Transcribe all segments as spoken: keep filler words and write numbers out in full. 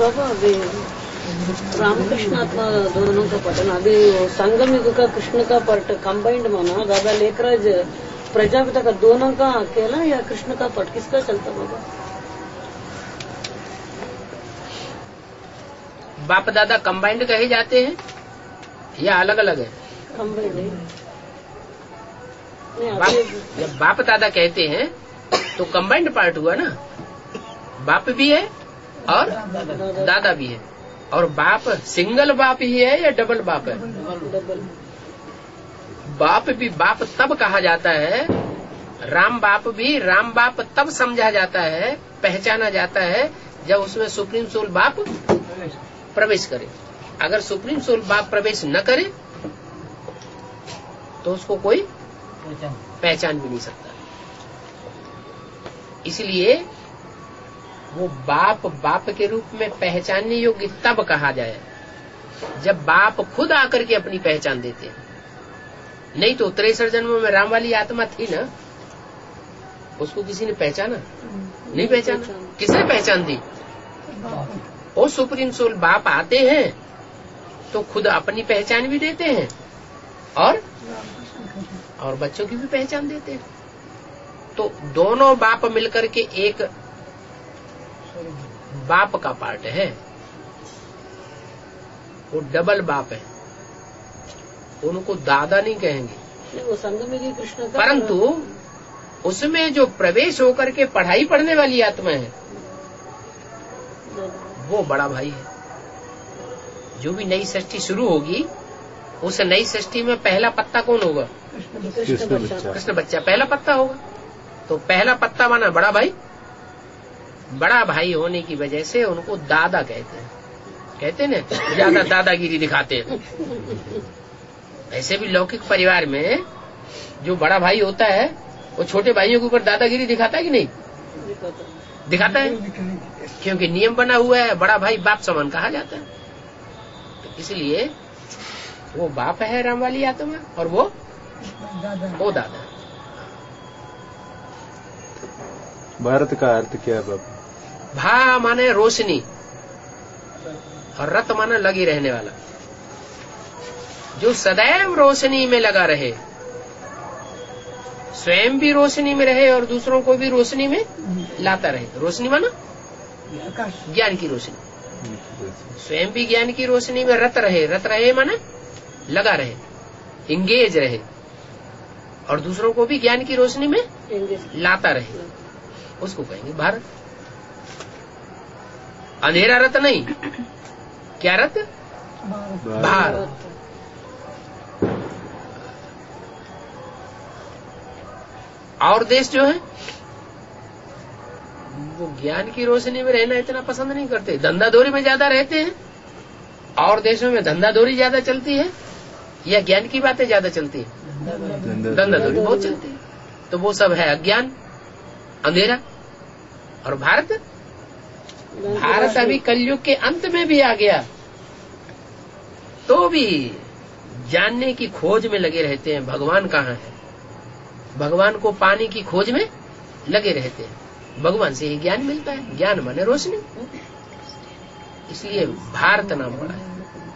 बाबा अभी रामकृष्ण आत्मा दोनों का पठन अभी संगम युग का कृष्ण का पट कंबाइंड माना दादा लेखराज प्रजापिता का दोनों का अकेला या कृष्ण का पट किसका चलता बाबा? बाप दादा कंबाइंड कहे जाते हैं या अलग अलग है? कंबाइंड है। बाप, जब बाप दादा कहते हैं तो कंबाइंड पार्ट हुआ ना, बाप भी है और दादा भी है। और बाप सिंगल बाप ही है या डबल बाप है? डबल। बाप भी बाप तब कहा जाता है, राम बाप भी राम बाप तब समझा जाता है, पहचाना जाता है जब उसमें सुप्रीम सोल बाप प्रवेश करे। अगर सुप्रीम सोल बाप प्रवेश न करे तो उसको कोई पहचान भी नहीं सकता। इसलिए वो बाप बाप के रूप में पहचानने योग्य तब कहा जाए जब बाप खुद आकर के अपनी पहचान देते हैं। नहीं तो तिरसठ जन्मों में राम वाली आत्मा थी ना, उसको किसी ने पहचाना नहीं? पहचाना किसने पहचान दी? वो सुप्रीम सोल बाप आते हैं तो खुद अपनी पहचान भी देते हैं और और बच्चों की भी पहचान देते हैं। तो दोनों बाप मिलकर के एक बाप का पार्ट है, वो डबल बाप है। उनको दादा नहीं कहेंगे, वो संगम युग कृष्ण का, परंतु उसमें जो प्रवेश होकर के पढ़ाई पढ़ने वाली आत्मा है वो बड़ा भाई है। जो भी नई सृष्टि शुरू होगी उस नई सृष्टि में पहला पत्ता कौन होगा? कृष्ण बच्चा। कृष्ण बच्चा पहला पत्ता होगा। तो पहला पत्ता माना बड़ा भाई। बड़ा भाई होने की वजह से उनको दादा कहते हैं। कहते हैं ना, ज्यादा दादागिरी दिखाते हैं। ऐसे भी लौकिक परिवार में जो बड़ा भाई होता है वो छोटे भाइयों के ऊपर दादागिरी दिखाता है कि नहीं? दिखाता है, क्योंकि नियम बना हुआ है, बड़ा भाई बाप समान कहा जाता है। तो इसलिए वो बाप है राम वाली आत्मा और वो वो दादा। भारत का अर्थ क्या है बाबा? भा माने रोशनी और रत माने लगी रहने वाला, जो सदैव रोशनी में लगा रहे, स्वयं भी रोशनी में रहे और दूसरों को भी रोशनी में लाता रहे। रोशनी माना ज्ञान की रोशनी, स्वयं भी ज्ञान की रोशनी में रत रहे। रत रहे माना लगा रहे, इंगेज रहे, और दूसरों को भी ज्ञान की रोशनी में लाता रहे, उसको कहेंगे भारत। अंधेरा रत नहीं, क्या रत? भारत। और देश जो है वो ज्ञान की रोशनी में रहना इतना पसंद नहीं करते, धंधादौरी में ज्यादा रहते हैं। और देशों में धंधादौरी ज्यादा चलती है या ज्ञान की बातें ज्यादा चलती है? धंधादौरी बहुत चलती है। तो वो सब है अज्ञान, अंधेरा। और भारत भारत अभी कलयुग के अंत में भी आ गया तो भी जानने की खोज में लगे रहते हैं भगवान कहाँ है, भगवान को पाने की खोज में लगे रहते हैं। भगवान से ही ज्ञान मिलता है, ज्ञान माने रोशनी, इसलिए भारत नाम पड़ा है।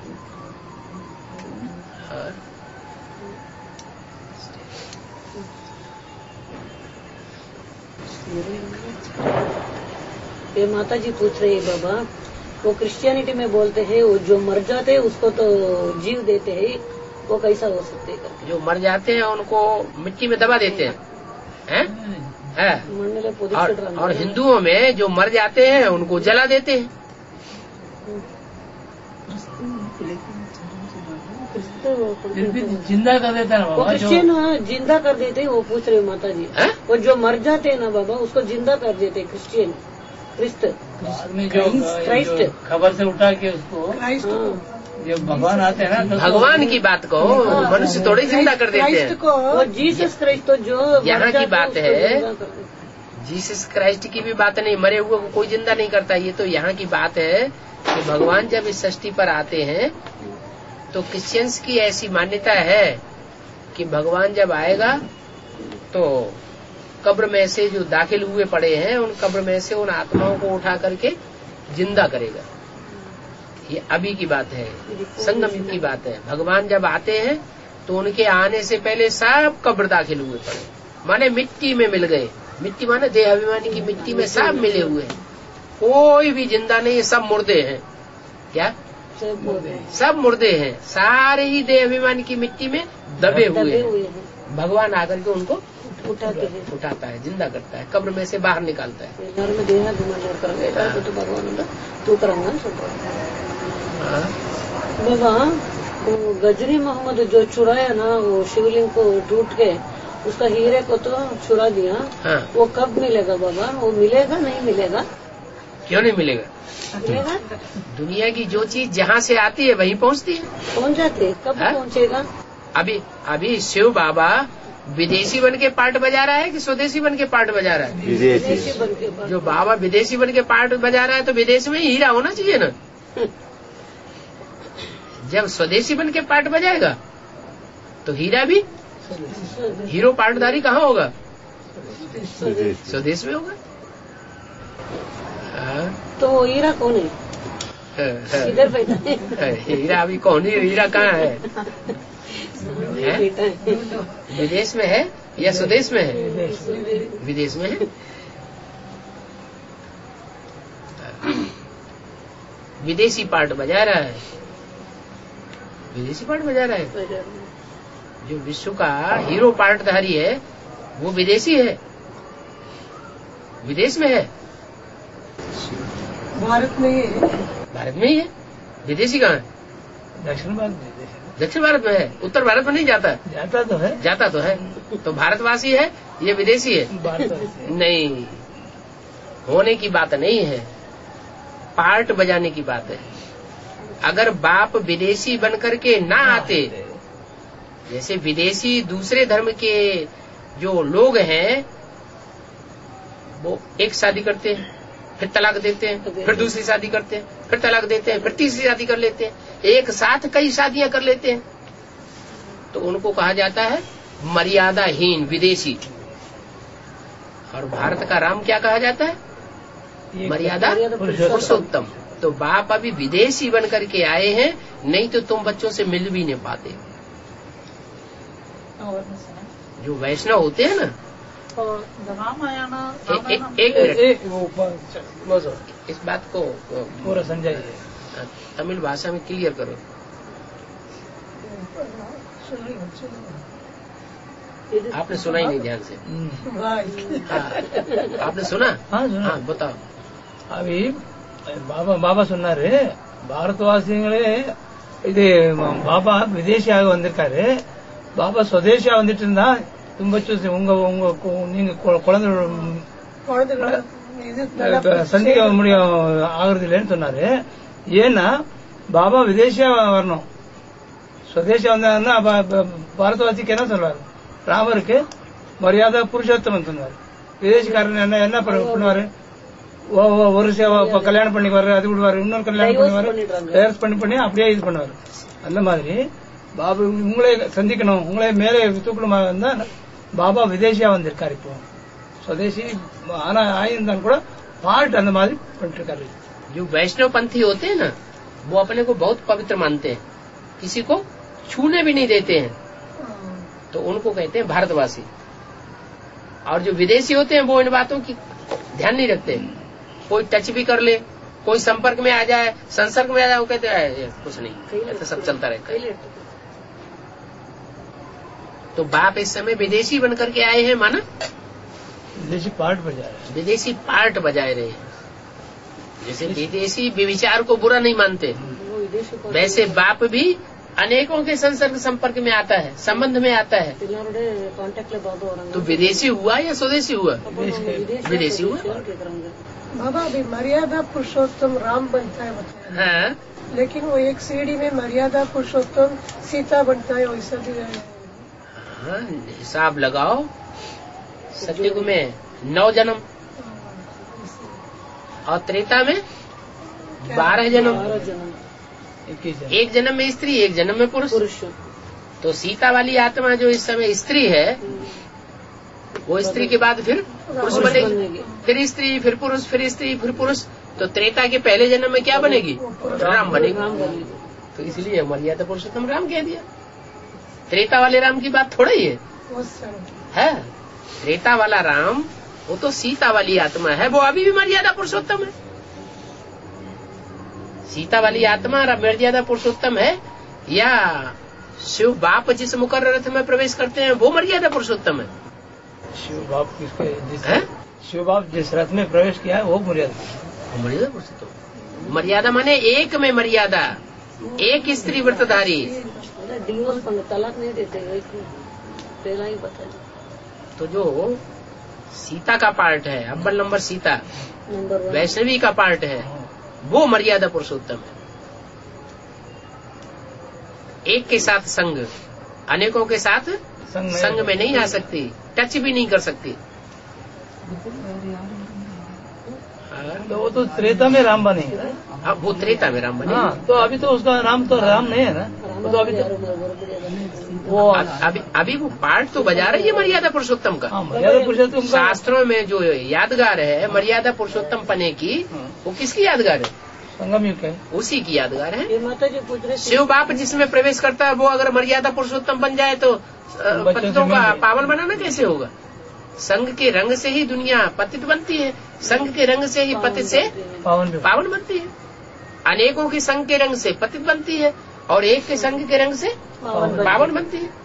ये माता जी पूछ रही है बाबा, वो क्रिश्चियनिटी में बोलते हैं वो जो मर जाते हैं उसको तो जीव देते हैं, वो कैसा हो सकते हैं? जो मर जाते हैं उनको मिट्टी में दबा देते हैं, हैं? है? और, और हिंदुओं में जो मर जाते हैं उनको जला देते हैं। जिंदा कर देता है वो क्रिश्चियन जिंदा कर देते हैं, वो पूछ रहे माता जी। है? वो जो मर जाते हैं ना बाबा उसको जिंदा कर देते हैं क्रिश्चियन, क्रिस्त क्राइस्ट, खबर से उठा के उसको क्राइस्ट, जो भगवान आते हैं ना, भगवान की बात को मनुष्य थोड़ी जिंदा कर देते हैं। वो जीसस क्राइस्ट तो जो यहाँ की बात है, जीसस क्राइस्ट की भी बात नहीं, मरे हुए को कोई जिंदा नहीं करता। ये तो यहाँ की बात है कि भगवान जब इस सृष्टि पर आते हैं तो क्रिश्चियंस की ऐसी मान्यता है कि भगवान जब आएगा तो कब्र में से जो दाखिल हुए पड़े हैं उन कब्र में से उन आत्माओं को उठा करके जिंदा करेगा। ये अभी की बात है, संगम युग की बात है। भगवान जब आते हैं तो उनके आने से पहले सब कब्र दाखिल हुए पड़े, माने मिट्टी में मिल गए। मिट्टी माने देह अभिमानी की मिट्टी में सब मिले हुए हैं, कोई भी जिंदा नहीं है, सब मुर्दे हैं। क्या? सब मुर्दे हैं, सारे ही देह अभिमानी की मिट्टी में दबे हुए हैं। भगवान आकर के उनको उठाते हैं, उठाता है, जिंदा करता है, कब्र में से बाहर निकालता है। बाबा गजनी मोहम्मद जो चुराया ना वो शिवलिंग को टूट के उसका हीरे को तो चुरा दिया। हाँ। वो कब मिलेगा बाबा? वो मिलेगा नहीं मिलेगा? क्यों नहीं मिलेगा? मिलेगा। दुनिया की जो चीज जहाँ से आती है वहीं पहुँचती है, पहुँच जाती है। कब पहुँचेगा? अभी अभी शिव बाबा विदेशी बन के पार्ट बजा रहा है कि स्वदेशी बन के पार्ट बजा रहा है? विदेशी बन के। जो बाबा विदेशी बन के पार्ट बजा रहा है तो विदेश में ही हीरा होना चाहिए ना। जब स्वदेशी बन के पार्ट बजाएगा तो हीरा भी, हीरो पार्टदारी कहाँ होगा? स्वदेश में होगा। तो हीरा कौन है? इधर पैदा है हीरा। अभी कौन है हीरा? कहाँ है? है? विदेश में है या स्वदेश में है? विदेश में है। विदेशी पार्ट बजा रहा है, विदेशी पार्ट बजा रहा है। जो विश्व का हीरो पार्टधारी है वो विदेशी है, विदेश में है। भारत में ही है। भारत में ही है। विदेशी कहाँ है? दक्षिण भारत में। दक्षिण भारत में है, उत्तर भारत में नहीं जाता। जाता तो है, जाता तो है। तो भारतवासी है ये विदेशी है? नहीं, होने की बात नहीं है, पार्ट बजाने की बात है। अगर बाप विदेशी बनकर के ना आते, जैसे विदेशी दूसरे धर्म के जो लोग हैं वो एक शादी करते हैं, फिर तलाक देते हैं, फिर दूसरी शादी करते हैं, फिर तलाक देते हैं, फिर तीसरी शादी कर लेते हैं, एक साथ कई शादियां कर लेते हैं, तो उनको कहा जाता है मर्यादाहीन विदेशी। और भारत का राम क्या कहा जाता है? मर्यादा पुरुषोत्तम। तो बाप अभी विदेशी बन करके आए हैं, नहीं तो तुम बच्चों से मिल भी नहीं पाते। जो वैष्णव होते हैं ना, रामायण एक एक मिनट इस बात को पूरा समझाइए, तमिल भाषा में क्लियर करो। आपने सुना ही नहीं ध्यान से। हाँ, आपने सुना? हाँ सुना। हाँ बताओ। अभी ಬಾಬಾ ಬಾಬಾ சொன்னாரு, பாரதவாசிகளே இது பாபா விதேசியாக வந்திருக்காரு, பாபா சுதேசியா வந்துட்டு இருந்தா தும்ப உங்க உங்க நீங்க குழந்தை சந்திக்க முடியும் ஆகுறது இல்லைன்னு சொன்னாரு. ஏன்னா பாபா விதேசியா வரணும், சுதேசியா வந்தா பாரதவாசிக்கு என்ன சொல்றாரு? ராமருக்கு மரியாதை புருஷோத்தமன் சொன்னாரு. விதேசிக்காரன் என்ன என்ன பண்ணுவாரு? ஒரு கல்யாணம் பண்ணிக்குவாரு, அது விடுவாரு, இன்னொரு கல்யாணம் பண்ணுவாரு, டைவர்ஸ் பண்ணி பண்ணி அப்படியே இது பண்ணுவாரு. அந்த மாதிரி பாபா உங்களே சந்திக்கணும், உங்களே மேலே தூக்கணுமா இருந்தா பாபா விதேசியா வந்திருக்காரு. இப்போ स्वदेशी आना आइंदा கூட पार्ट அந்த மாதிரி பண்ணிட்டு இருக்காரு. जो वैष्णव पंथी होते हैं ना, वो अपने को बहुत पवित्र मानते हैं, किसी को छूने भी नहीं देते हैं, तो उनको कहते हैं भारतवासी। और जो विदेशी होते हैं वो इन बातों की ध्यान नहीं रखते, कोई टच भी कर ले, कोई संपर्क में आ जाए, संसर्ग में आ जाए, वो कहते हैं कुछ नहीं, ऐसा सब चलता रहता है। तो बाप इस समय विदेशी बन करके आए हैं, माना विदेशी पार्ट बजा रहे, विदेशी पार्ट बजाए रहे हैं। जैसे विदेशी विचार को बुरा नहीं मानते, वैसे बाप भी अनेकों के संसर्ग संपर्क में आता है, संबंध में आता है। तो विदेशी हुआ या स्वदेशी हुआ? विदेशी हुआ। बाबा अभी मर्यादा पुरुषोत्तम राम बनता है बताया, हाँ, लेकिन वो एक सीढ़ी में मर्यादा पुरुषोत्तम सीता बनता है, वैसा भी है। हाँ, हिसाब लगाओ, सतयुग में नौ जन्म और त्रेता में बारह जन्म, एक जन्म में स्त्री, एक जन्म में पुरुष। तो सीता वाली आत्मा जो इस समय स्त्री है, वो स्त्री के बाद फिर पुरुष बनेगी, फिर स्त्री, फिर पुरुष, फिर स्त्री, फिर पुरुष, तो त्रेता के पहले जन्म में क्या बनेगी? राम बनेगी। राम बनेगी। तो इसलिए मर्यादा पुरुषोत्तम राम कह दिया। त्रेता वाले राम की बात थोड़ा ही है, है? त्रेता वाला राम वो तो सीता वाली आत्मा है, वो अभी भी मर्यादा पुरुषोत्तम है। सीता वाली आत्मा मर्यादा पुरुषोत्तम है, या शिव बाप जिस मुकर्र रथ में प्रवेश करते हैं वो मर्यादा पुरुषोत्तम है? शिव बाप किसके जिस है? शिव बाप जिस रथ में प्रवेश किया है वो मर्यादा मर्यादा पुरुषोत्तम। मर्यादा माने एक में मर्यादा, एक स्त्री व्रतधारी। डिवोर्स पर तलाक नहीं देते, एक पहला ही बताया। तो जो सीता का पार्ट है, अव्वल number Sita, number one Vaishnavi का पार्ट है, वो मर्यादा पुरुषोत्तम है। एक के साथ संग, अनेकों के साथ संग में, संग में नहीं आ सकती, टच भी नहीं कर सकती। तो वो तो त्रेता में राम बने। अब वो त्रेता में राम बने। हाँ, तो अभी तो उसका नाम तो राम नहीं है ना, वो तो अभी तो वो अभी अभी वो पार्ट तो बजा रही है मर्यादा पुरुषोत्तम का। हाँ, मर्यादा पुरुषोत्तम का शास्त्रों में जो यादगार है मर्यादा पुरुषोत्तम पने की, वो किसकी यादगार है? संगम युग है, उसी की यादगार है। ये माता जी पूछ रहे शिव बाप जिसमें प्रवेश करता है वो अगर मर्यादा पुरुषोत्तम बन जाए तो पतितों का पावन बनाना कैसे होगा? संघ के रंग से ही दुनिया पतित बनती है, संघ के रंग से ही पतित से पावन पावन बनती है। अनेकों के संघ के रंग से पतित बनती है और एक के संघ के रंग से पावन बनती है।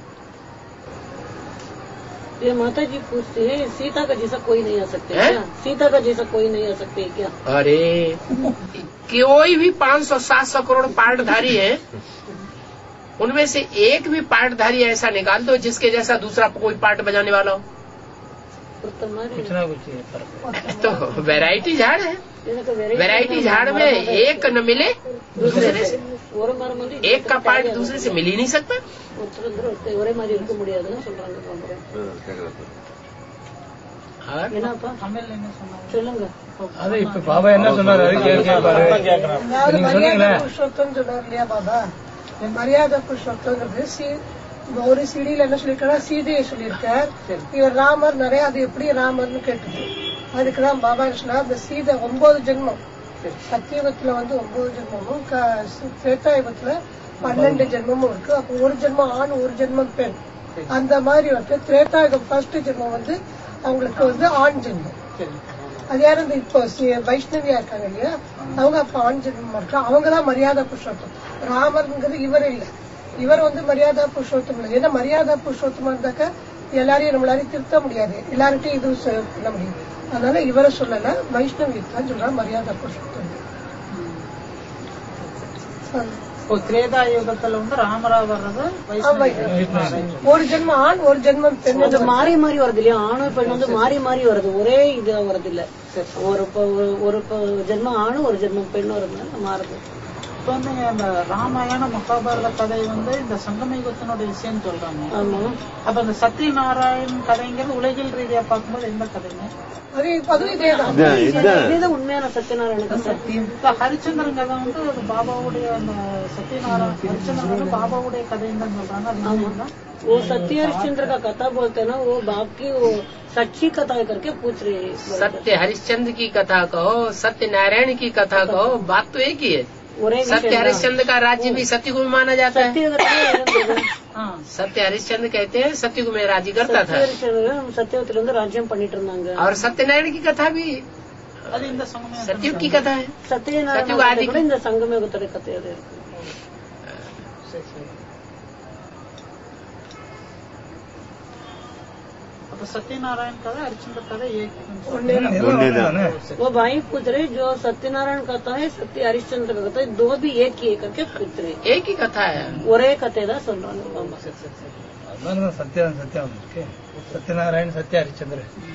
ये माता जी पूछते हैं सीता का जैसा कोई नहीं आ सकते है? क्या? सीता का जैसा कोई नहीं आ सकते क्या? अरे कोई भी पाँच सौ सात सौ करोड़ पार्टधारी है, उनमें से एक भी पार्टधारी ऐसा निकाल दो जिसके जैसा दूसरा कोई पार्ट बजाने वाला हो। कुछ ना कुछ तो वैरायटी झाड़ है, वैरायटी झाड़ में एक न मिले दूसरे से, एक का पार्ट दूसरे से मिल ही नहीं सकता। ஒரே மாதிரி இருக்க முடியாதுன்னு சொல்றாங்க. சொல்லுங்க. அது இப்ப பாபா என்ன சொன்னாரு கேட்பாரு. அதாவது மரியாதை புருஷோத்தம் சொன்னார் இல்லையா பாபா, மரியாதை புருஷோத்தங்கிறது ஒரு சீடியில என்ன சொல்லிருக்காரு, சீதையை சொல்லியிருக்கார். இவர் ராமர் நிறைய, அது எப்படி ராமர்னு கேட்டது. அதுக்குதான் பாபா சொன்னார், இந்த சீதை ஒன்பது ஜென்மம், சத்தியுகத்துல வந்து ஒன்பது ஜென்மமும், திரேதாயுகத்துல பன்னெண்டு ஜென்மமும் இருக்கு. அப்ப ஒரு ஜென்மம் ஆண், ஒரு ஜென்மம் பெண். அந்த மாதிரி வந்து திரேதாயுகம் ஃபர்ஸ்ட் ஜென்மம் வந்து அவங்களுக்கு வந்து ஆண் ஜென்மம். அது யாரு இந்த இப்போ வைஷ்ணவியா இருக்காங்க இல்லையா, அவங்க அப்ப ஆண் ஜென்மமா இருக்கா, அவங்கதான் மரியாதை புருஷோத்தம். ராமர்ங்கிறது இவர் இல்ல, இவர் வந்து மரியாதா புருஷோத்தம் இல்லை. ஏன்னா மரியாதா புருஷோத்தமா இருந்தாக்க எல்லாரையும் நம்மளாரையும் திருத்த முடியாது, எல்லார்கிட்டையும் இது பண்ண முடியும். அதனால இவரை சொல்லல, வைஷ்ணவி தான் சொல்றா மரியாதா புருஷோத்தம். திரேதா யுகத்துல வந்து ராமரா வர்றது ஒரு ஜென்மம் ஆண், ஒரு ஜென்மம் பெண். அது மாறி மாறி வருது இல்லையா, ஆணும் பெண் வந்து மாறி மாறி வருது, ஒரே இது வருது இல்ல. ஒரு ஒரு ஜென்மம் ஆணும் ஒரு ஜென்மம் பெண் வருது, மாறுது. இப்ப வந்து அந்த ராமாயண மகாபாரத கதை வந்து இந்த சங்கமயுகத்தினுடைய விஷயம் சொல்றாங்க. அப்ப இந்த சத்யநாராயண் கதைங்கிறது உலகில் ரீதியா பார்க்கும்போது எந்த கதைங்க? உண்மையான சத்யநாராயண கதை. இப்ப ஹரிச்சந்திரன் கதை வந்து அது பாபாவுடைய அந்த சத்யநாராயண हरिश्चंद्र வந்து பாபாவுடைய கதைன்னு தான் சொல்றாங்க. वो सत्य हरिश्चंद्र का कथा बोलते हैं ना, वो बाप की वो सच्ची कथा करके पूछ रहे हैं. सत्य हरिश्चंद्र की कथा कहो, सत्य नारायण की कथा कहो, बात तो एक ही है. सत्य हरिश्चंद्र का राज्य भी सत्य को माना जाता है. सत्य हरिश्चंद्र कहते हैं सत्य को में राज्य करता था. सत्यवती राज्य पण्णिट இருந்தாங்க. और सत्यनारायण की कथा भी सत्युग की कथा है. सत्यनारायण आदि இந்த சங்கமயுகத்தோட கதை அது இருக்கு. सत्यनारायण कथा हरिश्चंद्र कथा एक वो भाई पूछ रहे जो सत्यनारायण कथा है, सत्य हरिश्चंद्र का कथा, दो भी एक ही करके पूछ रहे. एक ही कथा है, ஒரே கதை தான் சொல்றாங்க. सत्य सत्य सत्यनारायण सत्य हरिश्चंद्र.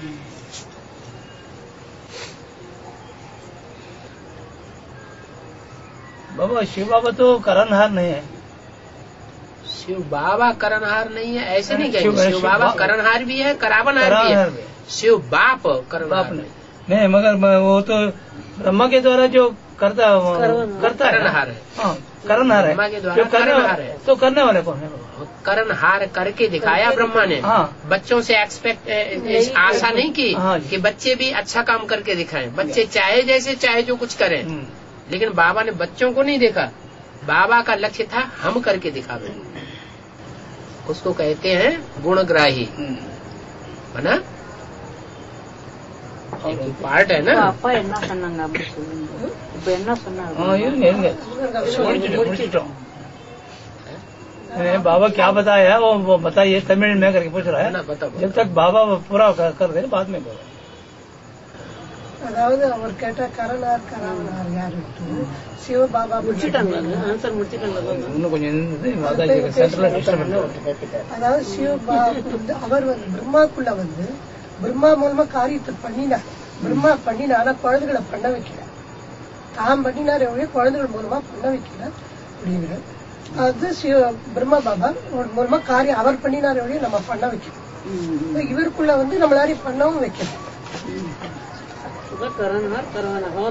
बाबा शिव बाबा तो करणहार नहीं है. शिव बाबा करणहार नहीं है ऐसे नहीं कहेंगे. शिव बाबा करणहार भी है, करावनहार भी है. शिव बाप करणहार नहीं. नहीं, मगर वो तो ब्रह्मा के द्वारा जो करता करता करणहार है. हाँ, कर्णहार ब्रह्मा के है द्वारा जो करने कर्णहार है। तो करने वाले कौन है? कर्णहार करके दिखाया ब्रह्मा ने। हाँ। बच्चों से एक्सपेक्ट आशा नहीं की हाँ। कि बच्चे भी अच्छा काम करके दिखाएं। बच्चे चाहे जैसे चाहे जो कुछ करें, लेकिन बाबा ने बच्चों को नहीं देखा। बाबा का लक्ष्य था हम करके दिखावे। उसको कहते हैं गुणग्राही, है ना? एक पार्ट है ना। அப்பா என்ன சொன்னாங்க அப்படி சொல்லுங்க. இப்ப என்ன சொன்னாங்க? हाँ இருங்க இருங்க முடிச்சிட்டோம் முடிச்சிட்டों मैंने बाबा क्या बताया वो, वो बताइए तमिल में करके पूछ रहा है। ना, बताओ, बताओ। जब तक बाबा पूरा कर, कर दे बाद में बोलो। அதாவது அவர் கேட்ட கரணார் கராவனார் யாருட்டு சிவபாபா முடிச்சிட்டாங்களா? ஆன்சர் முடிச்சிட்டாங்களா? இன்னும் கொஞ்சம் இருந்தது, மாதாஜி சென்டர்ல டிஸ்டர்பன்ஸ். அதாவது சிவபாபா வந்து அவர் வந்து பிரம்மாக்குள்ள வந்து பிரம்மா மூலமா காரியத்தை பண்ணினார். பிரம்மா பண்ணினா ஆனா குழந்தைகளை பண்ண வைக்கல. தாம் பண்ணினார் எவ்வளவு குழந்தைகள் மூலமா பண்ண வைக்கல அப்படிங்கிற அது சிவ பிரம்மா பாபா மூலமா காரியம் அவர் பண்ணினார் எவ்வளவு நம்ம பண்ண வைக்கணும். இவருக்குள்ள வந்து நம்மளாரையும் பண்ணவும் வைக்கணும். करणहार करवनहार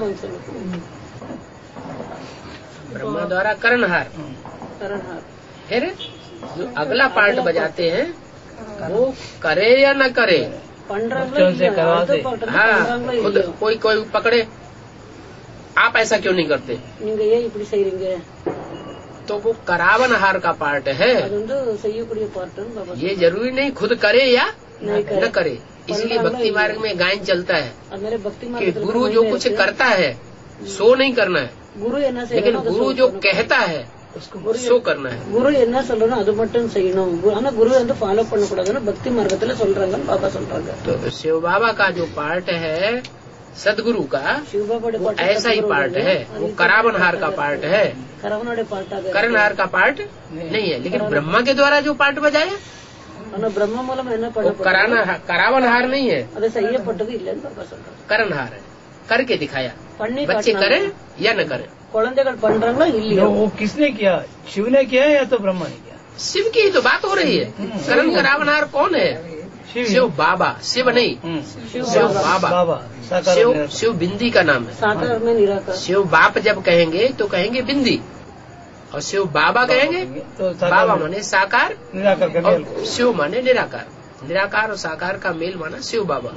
ब्रह्मा द्वारा कर्णहार। करणहार फिर जो अगला पार्ट बजाते हैं वो करे या न करे। बच्चों से करवाते। हाँ, खुद कोई कोई पकड़े, आप ऐसा क्यों नहीं करते, நீங்க ஏன் இப்படி செய்றீங்க, तो वो करावनहार का पार्ट है। அது வந்து செய்யக்கூடிய பார்ட் பாபா। ये जरूरी नहीं खुद करे या नहीं करे। न करे। इसलिए भक्ति मार्ग में गायन चलता है அது मेरे भक्ति कि मार्ग गुरु जो कुछ करता है सो नहीं करना है, குரு என்ன लेकिन செய்யணும் அது गुरु जो कहता है सो करना है। குரு என்ன சொல்றனோ அது மட்டும் செய்யணும். ஆனா குரு வந்து ஃபாலோ பண்ணக்கூடாதுன்னு பக்தி மார்க்கத்துல சொல்றாங்கன்னு பாபா சொல்றாங்க. तो शिव बाबा का जो पार्ट है सदगुरु का, சிவபாபாவோட वो ऐसा ही पार्ट है। वो करावनहार का पार्ट है, கரவனோட பார்ட்டாக कर्णहार का पार्ट नहीं है। लेकिन ब्रह्मा के द्वारा जो पार्ट बजाया ஆனா பிரம்ம மூலம் என்ன वो பண்ண कराना करावनहार नहीं है, அது செய்யப்பட்டது இல்லன்னு பாபா சொல்றாங்க. कर्णहार है। करके दिखाया, பண்ணி बच्चे காட்டினாங்க. करें या न करें। குழந்தைகள் பண்றாங்களா இல்லையா? वो किसने किया, शिव ने किया या तो ब्रह्मा ने किया? शिव की तो बात हो रही है। करण करावनहार कौन है? शिव बाबा, शिव नहीं, शिव बाबा। बाबा शिव शिव बिंदी का नाम है। साकार में निराकार। शिव बाप जब कहेंगे तो कहेंगे बिंदी, और शिव बाबा कहेंगे तो बाबा माने साकार, निराकार का और मेल। शिव माने निराकार। निराकार और साकार का मेल माना शिव बाबा।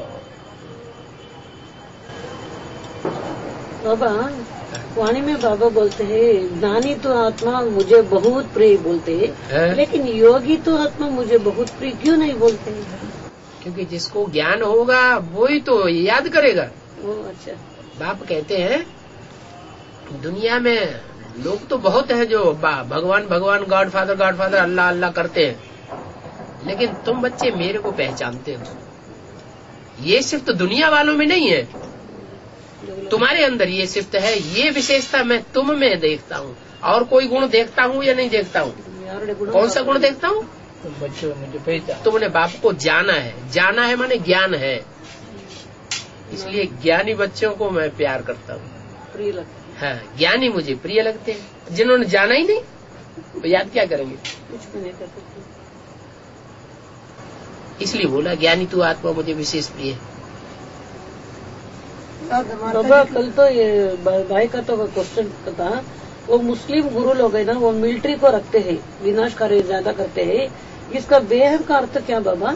बाबा वाणी में बाबा बोलते हैं ज्ञानी तो आत्मा मुझे बहुत प्रिय बोलते हैं, है? लेकिन योगी तो आत्मा मुझे बहुत प्रिय क्यों नहीं बोलते हैं? क्योंकि जिसको ज्ञान होगा वो ही तो याद करेगा। वो अच्छा बाप कहते हैं दुनिया में लोग तो बहुत हैं जो भगवान भगवान god father god father Allah Allah करते हैं, लेकिन तुम बच्चे मेरे को पहचानते हो। ये सिर्फ तो दुनिया वालों में नहीं है, तुम्हारे अंदर ये सिर्फ है। ये विशेषता मैं तुम में देखता हूँ। और कोई गुण देखता हूँ या नहीं देखता हूँ? कौन सा गुण देखता हूँ? बच्चों मुझे पहचान। तुमने बाप को जाना है। जाना है माने ज्ञान है, इसलिए ज्ञानी बच्चों को मैं प्यार करता हूँ। प्रिय लगता हाँ, ज्ञानी मुझे प्रिय लगते हैं। जिन्होंने जाना ही नहीं तो याद क्या करेंगे? कुछ भी नहीं कर सकते। इसलिए बोला ज्ञानी तू आत्मा मुझे विशेष प्रिय है। बाबा कल तो ये भाई का तो क्वेश्चन था, वो मुस्लिम गुरु लोग है ना, वो मिलिट्री को रखते हैं, विनाशकारी ज्यादा करते हैं। इसका बेहद का अर्थ क्या बाबा?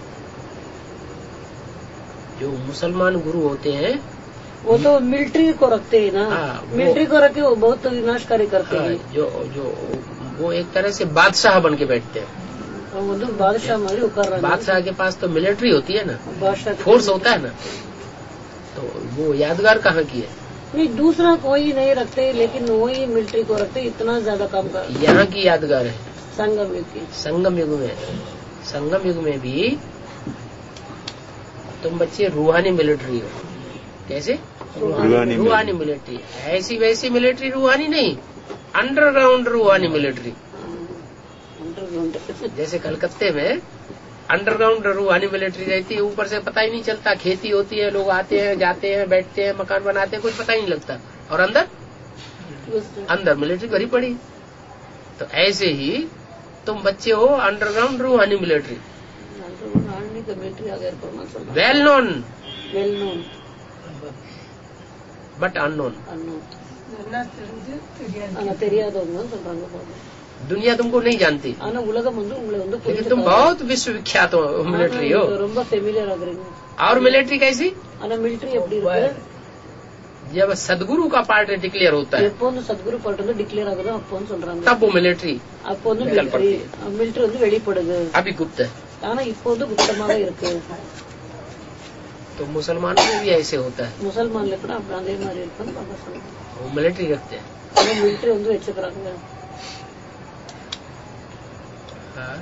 जो मुसलमान गुरु होते हैं वो तो मिलिट्री को रखते हैं ना। हाँ, वो- मिलिट्री को रखे वो बहुत विनाशकारी करते हाँ, हैं। जो जो वो एक तरह से बादशाह बन के बैठते हैं। और वो तो बादशाह मारी वो कर रहे हैं। बादशाह के पास तो मिलिट्री होती है ना, बादशाह के- फोर्स होता है ना, तो वो यादगार कहाँ की है? नहीं दूसरा कोई नहीं रखते, लेकिन वही मिलिट्री को रखते, इतना ज्यादा काम कर यहाँ की यादगार है संगम युग की। संगम युग में। संगम युग में भी तुम बच्चे रूहानी मिलिट्री हो। कैसे? रूहानी रूहानी मिलिट्री। ऐसी वैसी मिलिट्री रूहानी नहीं, अंडरग्राउंड रूहानी मिलिट्री। अंडरग्राउंड। जैसे कलकत्ते में अंडरग्राउंड रूहानी मिलिट्री रहती है, ऊपर से पता ही नहीं चलता, खेती होती है, लोग आते हैं जाते हैं बैठते हैं मकान बनाते हैं, कुछ पता ही नहीं लगता, और अंदर अंदर मिलिट्री भरी पड़ी। तो ऐसे ही तुम बच्चे हो अंडरग्राउंड रूहानी मिलिट्री, मिलिट्री आ गया well known well known but unknown. Unknown. என்ன தெரிஞ்சு தெரியாது. ஆனா தெரியாதவங்க சொல்றாங்க பாபா. दुनिया तुमको नहीं जानती, ஆனா உலகம் வந்து உங்களை வந்து लेकिन तुम बहुत विश्वविख्यात हो मिलिट्री हो. ரொம்ப ஃபெமிலியர் ஆகுறீங்க. और मिलिट्री कैसी? ஆனா மிலிட்டரி எப்படி இருக்கு? जब सदगुरु का पार्ट डिक्लेयर होता है எப்போ வந்து சத்குரு பாட்டு வந்து டிக்ளேர் ஆகுதோ அப்போ சொல்றாங்க, तब वो मिलिट्री. அப்போ வந்து மிலிட்டரி மிலிட்டரி வந்து வெளிப்படுது. अभी गुप्त है. ஆனா இப்போ வந்து குப்தமாக இருக்கு. तो मुसलमानों में भी ऐसे होता है, முசல்மான்ல கூட அப்படி அதே மாதிரி இருக்குன்னு பாப்பா சொல்றாங்க. वो मिलिट्री रखते हैं. ஆனா மிலிட்டரி வந்து வச்சுக்கிறாங்க. हाँ.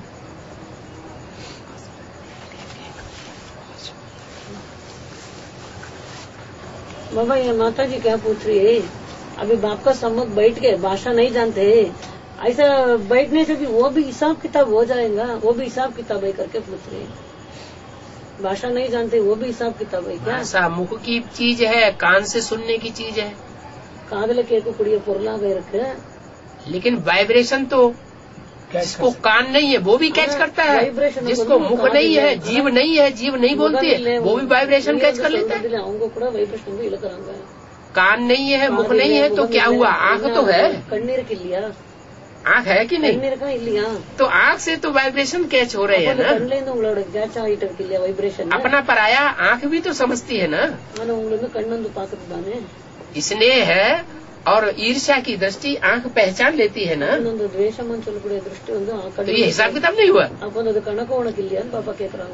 बाबा ये माता जी क्या पूछ रही है, अभी बाप का सम्मुख बैठ के भाषा नहीं जानते, ऐसा बैठने से भी वो भी हिसाब किताब हो जाएगा, वो भी हिसाब किताब है करके पूछ रही है. भाषा नहीं जानते वो भी हिसाब किताब है क्या? भाषा मुख की चीज है, कान से सुनने की चीज है, காதல கேட்கக்கூடிய பொருளாக இருக்கு. लेकिन वाइब्रेशन तो जिसको कान नहीं है वो भी कैच करता है, वाइब्रेशन जिसको मुख नहीं है, जीव नहीं है, जीव नहीं बोलती है, वो भी वाइब्रेशन कैच कर लेता है. அவங்க கூட வைப்ரேஷன் வந்து இழுக்கறாங்க. कान नहीं है, मुख नहीं है तो क्या हुआ? आंख तो है, கண்ணீருக்கு இல்லையா? आंख है कि नहीं? கண்ணீருக்கா இல்லையா? तो आंख से तो वाइब्रेशन कैच हो रहे हैं ना. கண்ணுல இருந்து உங்களோட கேட்ச் ஆயிட்டு இருக்கு இல்லையா வைப்ரேஷன்? अपना पराया आंख भी तो समझती है ना. ஆனா உங்களுக்கு வந்து கண்ணு வந்து பாக்குறது தானே. स्नेह है और ईर्ष्या की दृष्टि आंख पहचान लेती है ना. ಇನ್ನೊಂದು ದ್ವೇಷ ಅಂತ சொல்லக்கூடிய ದೃಷ್ಟಿ ಒಂದು ಆ तो ಕಣ್ಣು. ये हिसाब किताब नहीं हुआ. அப்போ அது கணக்கு உனக்கு இல்லையா பாப்பா கேக்குறாங்க.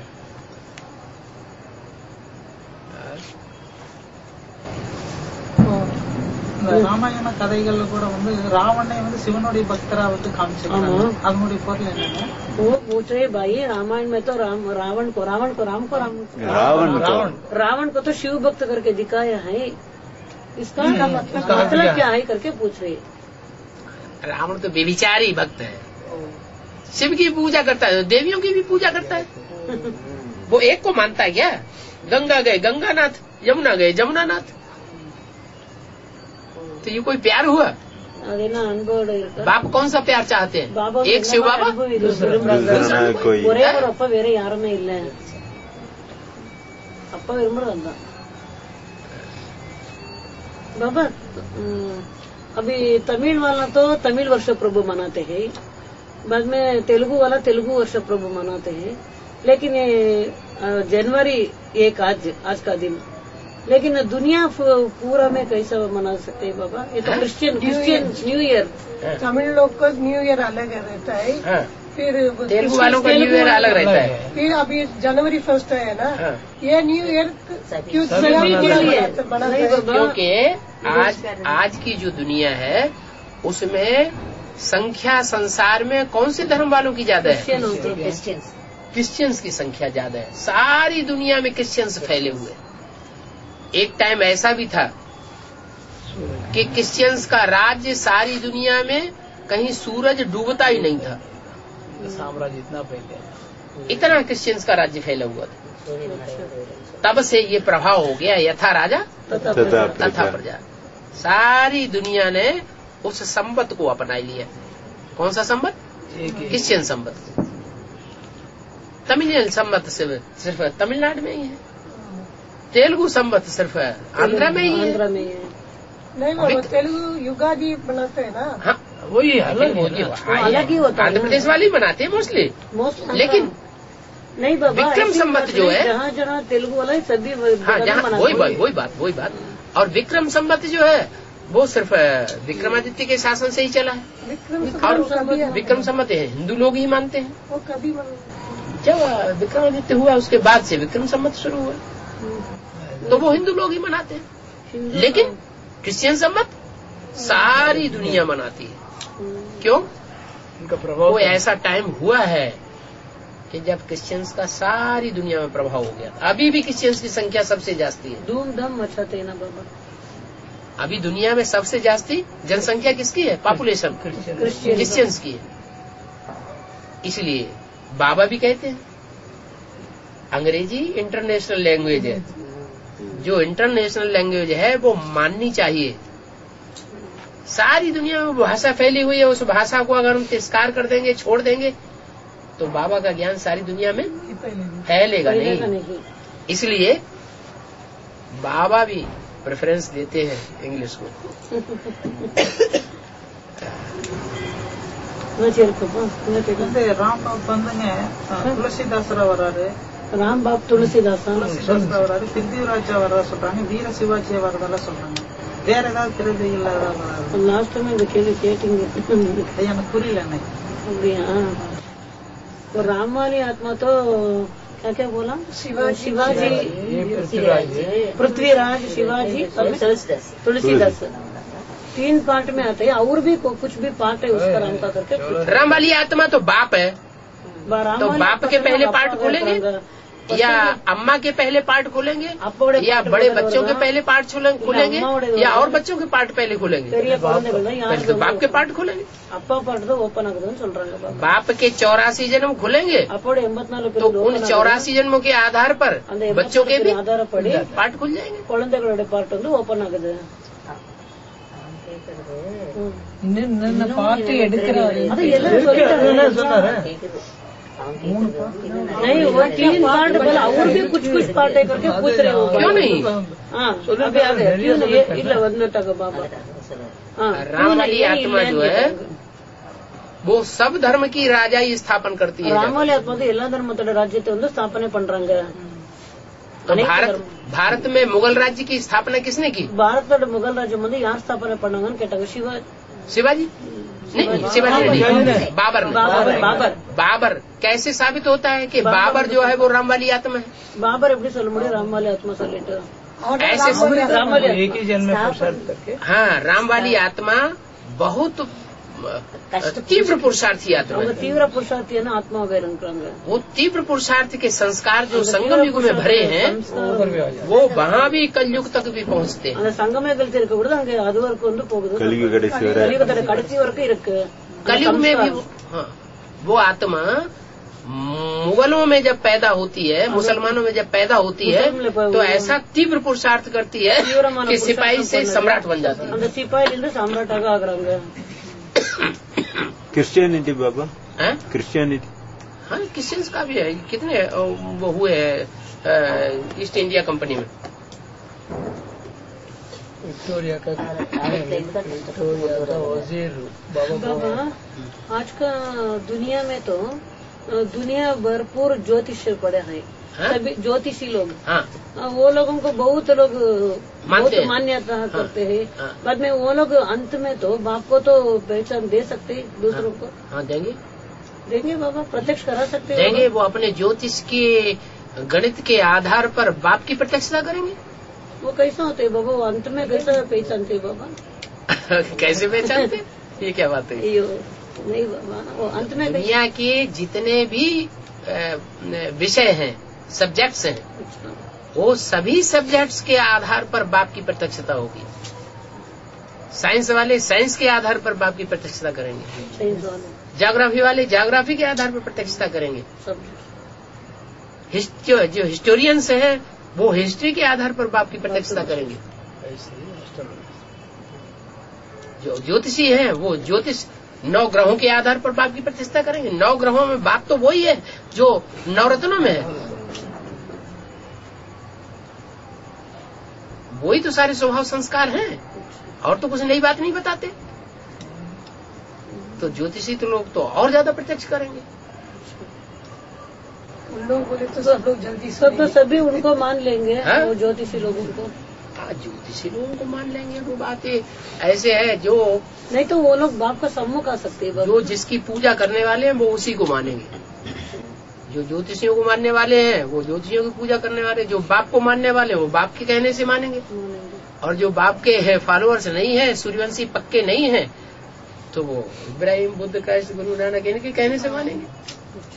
இந்த ராமாயண கதைகள்ல கூட வந்து ராவணனை வந்து சிவனுடைய பக்தரா வந்து காமிச்சிருக்காங்க. அதனுடைய பொருள் என்னன்னா, वो पूछ रहे भाई रामायण में तो राम रावण को रावण को राम को राम रावण को रावण को तो शिव भक्त करके दिखाया है, इसका मतलब क्या है करके पूछ रहे. रावण तो बेविचारी भक्त है, शिव की पूजा करता है, देवियों की भी पूजा करता है. वो एक को मानता है क्या? गंगा गए गंगानाथ, यमुना गए जमुनानाथ. तो ये कोई प्यार हुआ? अदेना अनबोर्ड बाप कौन सा प्यार चाहते हैं? बाबा एक शिव बाबा, कोई ஒரே ஒரு அப்பா வேற யாருமே இல்ல. அப்பா விரும்புறதா बाबा. अभी तमिल वाला तो तमिल वर्ष प्रभु मनाते हैं, बाद में तेलुगु वाला तेलुगु वर्ष प्रभु मनाते हैं, लेकिन जनवरी एक आज आज का दिन, लेकिन दुनिया पूरा में कैसा मना सकते हैं बाबा? ये तो Christian Christian new year. Tamil लोग का न्यू ईयर अलग रहता है, फिर तेलुगु वालों का न्यू ईयर अलग रहता है. फिर अभी जनवरी फर्स्ट है ना, ये न्यू ईयर क्यों मनाते हैं? क्योंकि आज आज की जो दुनिया है उसमें संख्या संसार में कौन से धर्म वालों की ज्यादा है? क्रिश्चियंस की संख्या ज्यादा है. सारी दुनिया में क्रिश्चियंस फैले हुए. एक टाइम ऐसा भी था कि क्रिश्चियंस का राज्य सारी दुनिया में कहीं सूरज डूबता ही नहीं था. साम्राज्य इतना पहले इतना क्रिश्चियंस का राज्य फैला हुआ था. तब से ये प्रभाव हो गया, यथा राजा तथा प्रजा. सारी दुनिया ने उस संबत को अपना लिया. कौन सा संबत? क्रिश्चियन संबत. तमिलियन संबत सिर्फ तमिलनाडु में ही है, तेलुगु संबत सिर्फ आंध्र में ही है. नहीं वो तेलुगु युगादि बनाते हैं ना. हाँ वही अलग अलग ही होता है. आंध्र प्रदेश वाले ही बनाते हैं मोस्टली, लेकिन नहीं बाबा विक्रम संबत जो है जहाँ जहाँ तेलुगु वाला है सभी हाँ जहाँ वही बात वही बात वही बात और विक्रम संबत जो है वो सिर्फ विक्रमादित्य के शासन से ही चला है. और विक्रम संबत है हिंदू लोग ही मानते हैं. वो कभी जब विक्रमादित्य हुआ उसके बाद से विक्रम संबत शुरू हुआ तो वो हिंदू लोग ही मनाते हैं. लेकिन क्रिश्चियन संबत सारी दुनिया मनाती है. क्यों? उनका प्रभाव कोई ऐसा टाइम हुआ है कि जब क्रिश्चियंस का सारी दुनिया में प्रभाव हो गया. अभी भी क्रिश्चियंस की संख्या सबसे जास्ती है. धूमधाम मचाते हैं ना बाबा. अभी दुनिया में सबसे जास्ती जनसंख्या किसकी है? पॉपुलेशन क्रिश्चियंस की है. इसलिए बाबा भी कहते हैं अंग्रेजी इंटरनेशनल लैंग्वेज है. जो इंटरनेशनल लैंग्वेज है वो माननी चाहिए. सारी दुनिया में भाषा फैली हुई है, उस भाषा को अगर हम तिरस्कार कर देंगे, छोड़ देंगे, तो बाबा का ज्ञान सारी दुनिया में फैलेगा नहीं. इसलिए बाबा भी प्रेफरेंस देते हैं इंग्लिश को। வந்து ராம்பாப் வந்துங்க துளசிதாசரா வர்றாரு, ராம்பாப் துளசிதாசா துளசிதாசரா வர்றாரு, பிருத்திவிராஜா வர்றா சொல்றாங்க, வீர சிவாஜியா வர்றதெல்லாம் சொல்றாங்க. வேற ஏதாவது பிரதிகள் வர்றாரு? லாஸ்ட் டைம் இந்த கேள்வி கேட்டீங்க, எனக்கு புரியல அன்னைக்கு. அப்படியா? तो राम वाली आत्मा तो क्या क्या बोला? शिवाजी, शिवाजी, पृथ्वीराज, शिवाजी, तुलसीदास, तीन पार्ट में आते हैं। और भी कुछ भी पार्ट है उसका राम का करके। राम वाली आत्मा तो बाप है, तो बाप के पहले पार्ट खोलेंगे या अम्मा के पहले पार्ट खोलेंगे या बड़े बच्चों के पहले पार्ट खोलेंगे या और बच्चों के पार्ट पहले खोलेंगे? पहले तो बाप के पार्ट खोलेंगे। அப்பா பாட்டு தான் ஓபன் ஆகுதுன்னு சொல்றாங்க। बाप के चौरासी जन्म खुलेंगे तो उन चौरासी जन्मों के आधार पर बच्चों के भी ஆதாரப்படி पार्ट खुल जाएंगे। குழந்தைகளோட பார்ட் வந்து ஓபன் ஆகுது। पार्टी எடுக்கறாரு அது எல்லாம் சொல்லிட்டாங்க। नहीं वो तीन पार्ट बोला, और भी कुछ कुछ पार्ट है करके पूछ रहे हो। क्यों नहीं? हाँ अभी आ गए। क्यों नहीं? ಇಲ್ಲ ಬಂದ್ಬಿಟ್ಟಾಗ ಬಾಬಾ। राम वाली आत्मा जो है वो सब धर्म की राजाई स्थापन करती है। राम वाली आत्मा तो எல்லா धर्मத்தோட ராஜ்யத்தை வந்து ஸ்தாபனை பண்றாங்க। तो भारत भारत में मुगल राज्य की स्थापना किसने की? ಭಾರತದ मुगल ರಾಜ್ಯ வந்து ಯಾರು ಸ್ಥಾಪನೆ பண்ணாங்கன்னு கேட்டாங்க। शिवा शिवाजी नहीं, शिवाजी नहीं, बाबर ने। बाबर बाबर बाबर कैसे साबित होता है कि बाबर जो है वो राम वाली आत्मा है? बाबर எப்படி சொல்ல முடியும் राम वाली आत्मा சொல்லிட்டு? ऐसे राम वाली एक ही जन्म में पुरुषार्थ करके। हाँ, राम वाली आत्मा बहुत तीव्र पुरुषार्थी आत्मा அவங்க है। தீவிர புருஷார்த்தியான ஆத்மாவே இருக்கிறாங்க। वो तीव्र पुरुषार्थ के संस्कार जो संगम युग में भरे हैं वो वहाँ भी कलयुग तक भी पहुँचते हैं। அந்த சங்கமேகல் இருக்க கூட அங்க அது வரைக்கும் வந்து போகுது। कलयुग कடைசி வரை கலியுகத்தோட கடைசி வரைக்கும் இருக்கு। कलयुग में भी वो, हाँ, वो आत्मा मुगलों में जब पैदा होती है, मुसलमानों में जब पैदा होती है तो ऐसा तीव्र पुरुषार्थ करती है कि सिपाही से सम्राट बन जाती है। அந்த சிப்பாயிலிருந்து சாம்ராட்டாக ஆகுறாங்க। क्रिश्चियनिटी बाबा, हैं? क्रिश्चियनिटी हाँ, क्रिश्चियंस का भी है। कितने वो हुए हैं ईस्ट इंडिया कंपनी में? विक्टोरिया का विक्टोरिया का वजीर बाबा बाबा आज का दुनिया में तो दुनिया भरपूर ज्योतिष पड़े हैं। हाँ? सभी ज्योतिषी लोग, हाँ, वो लोगों को बहुत लोग बहुत मानते हैं। मान्यता हाँ, करते हैं। हाँ। बाद में वो लोग अंत में तो बाप को तो पहचान दे सकते हैं, दूसरों को हाँ देंगे देंगे बाबा, प्रत्यक्ष करा सकते हैं। देंगे। वो अपने ज्योतिष के गणित के आधार पर बाप की प्रत्यक्षता करेंगे। वो कैसा होते है बाबा? वो अंत में कैसा पहचानते है बाबा? कैसे पहचानते? ये क्या बात है? यो, नहीं बाबा, वो अंत में कैसे- दुनिया के जितने भी विषय हैं, सब्जेक्ट्स हैं, वो सभी सब्जेक्ट्स के आधार पर बाप की प्रत्यक्षता होगी। साइंस वाले साइंस के आधार पर बाप की प्रत्यक्षता करेंगे, साइंस वाले ज्योग्राफी वाले ज्योग्राफी के आधार पर प्रत्यक्षता करेंगे, सब हिस्ट- जो हिस्टोरियंस हैं वो हिस्ट्री के आधार पर बाप की प्रत्यक्षता करेंगे। जो ज्योतिषी हैं वो ज्योतिष नौ ग्रहों के आधार पर बाप की प्रतिष्ठा करेंगे। नौ ग्रहों में बाप तो वही है जो नवरत्नों में है, वही तो सारे स्वभाव संस्कार हैं, और तो कुछ नई बात नहीं बताते। तो ज्योतिषी तो लोग तो और ज्यादा प्रत्यक्ष करेंगे। उन लोगों को तो सब लोग जल्दी सब तो सभी उनको मान लेंगे। हाँ? वो ज्योतिषी लोगों को हाँ, ज्योतिषी लोगों को मान लेंगे। वो बातें ऐसे है जो नहीं तो वो लोग बाप का सम्मुख आ सकते हैं बाबा। जो जिसकी पूजा करने वाले हैं वो उसी को मानेंगे। जो ज्योतिषियों को मानने वाले हैं वो ज्योतिषियों की पूजा करने वाले, जो बाप को मानने वाले हैं वो बाप के कहने से मानेंगे, और जो बाप के है फॉलोअर्स नहीं है, सूर्यवंशी पक्के नहीं है, तो वो इब्राहिम, बुद्ध, क्राइस्ट, गुरु नानक इनके कहने से मानेंगे।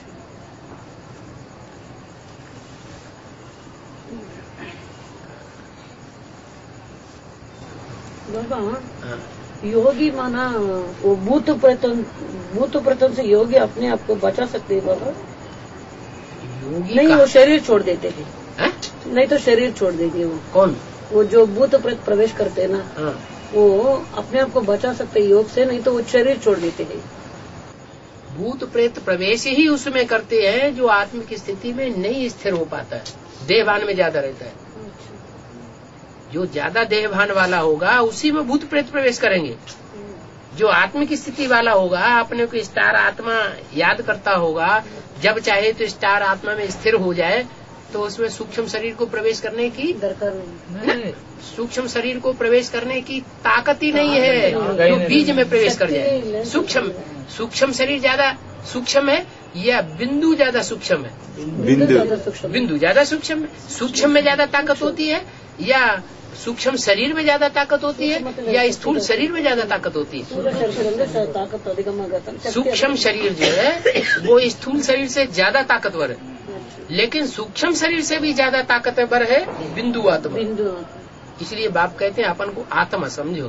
बाबा हाँ। योगी माना वो भूत प्रेतन भूत प्रेतन से योगी अपने आप को बचा सकते हैं बाबा? योगी नहीं, का- वो शरीर छोड़ देते हैं। हैं? नहीं तो शरीर छोड़ देंगे वो कौन? वो जो भूत प्रेत प्रवेश करते हैं ना, हाँ। वो अपने आप को बचा सकते हैं योग से, नहीं तो वो शरीर छोड़ देते हैं। भूत प्रेत प्रवेश ही उसमें करते हैं जो आत्म की स्थिति में नहीं स्थिर हो पाता है, देहभान में ज्यादा रहता है। जो ज्यादा देहभान वाला होगा उसी में भूत प्रेत प्रवेश करेंगे। जो आत्मिक स्थिति वाला होगा, अपने को स्टार आत्मा याद करता होगा, जब चाहे तो स्टार आत्मा में स्थिर हो जाए, तो उसमें सूक्ष्म शरीर को प्रवेश करने की दरकार नहीं, सूक्ष्म शरीर को प्रवेश करने की ताकत ही नहीं है जो बीज में प्रवेश कर जाए। सूक्ष्म सूक्ष्म शरीर ज्यादा सूक्ष्म है या बिंदु ज्यादा सूक्ष्म है? बिंदु बिंदु ज्यादा सूक्ष्म है। सूक्ष्म में ज्यादा ताकत होती है या सूक्ष्म शरीर में ज्यादा ताकत होती है या स्थूल शरीर में ज्यादा ताकत होती है? ताकत अधिक। सूक्ष्म शरीर जो है वो स्थूल शरीर से ज्यादा ताकतवर है, लेकिन सूक्ष्म शरीर से भी ज्यादा ताकतवर है बिंदु आत्मा। बिंदु इसलिए बाप कहते हैं अपन को आत्मा समझो,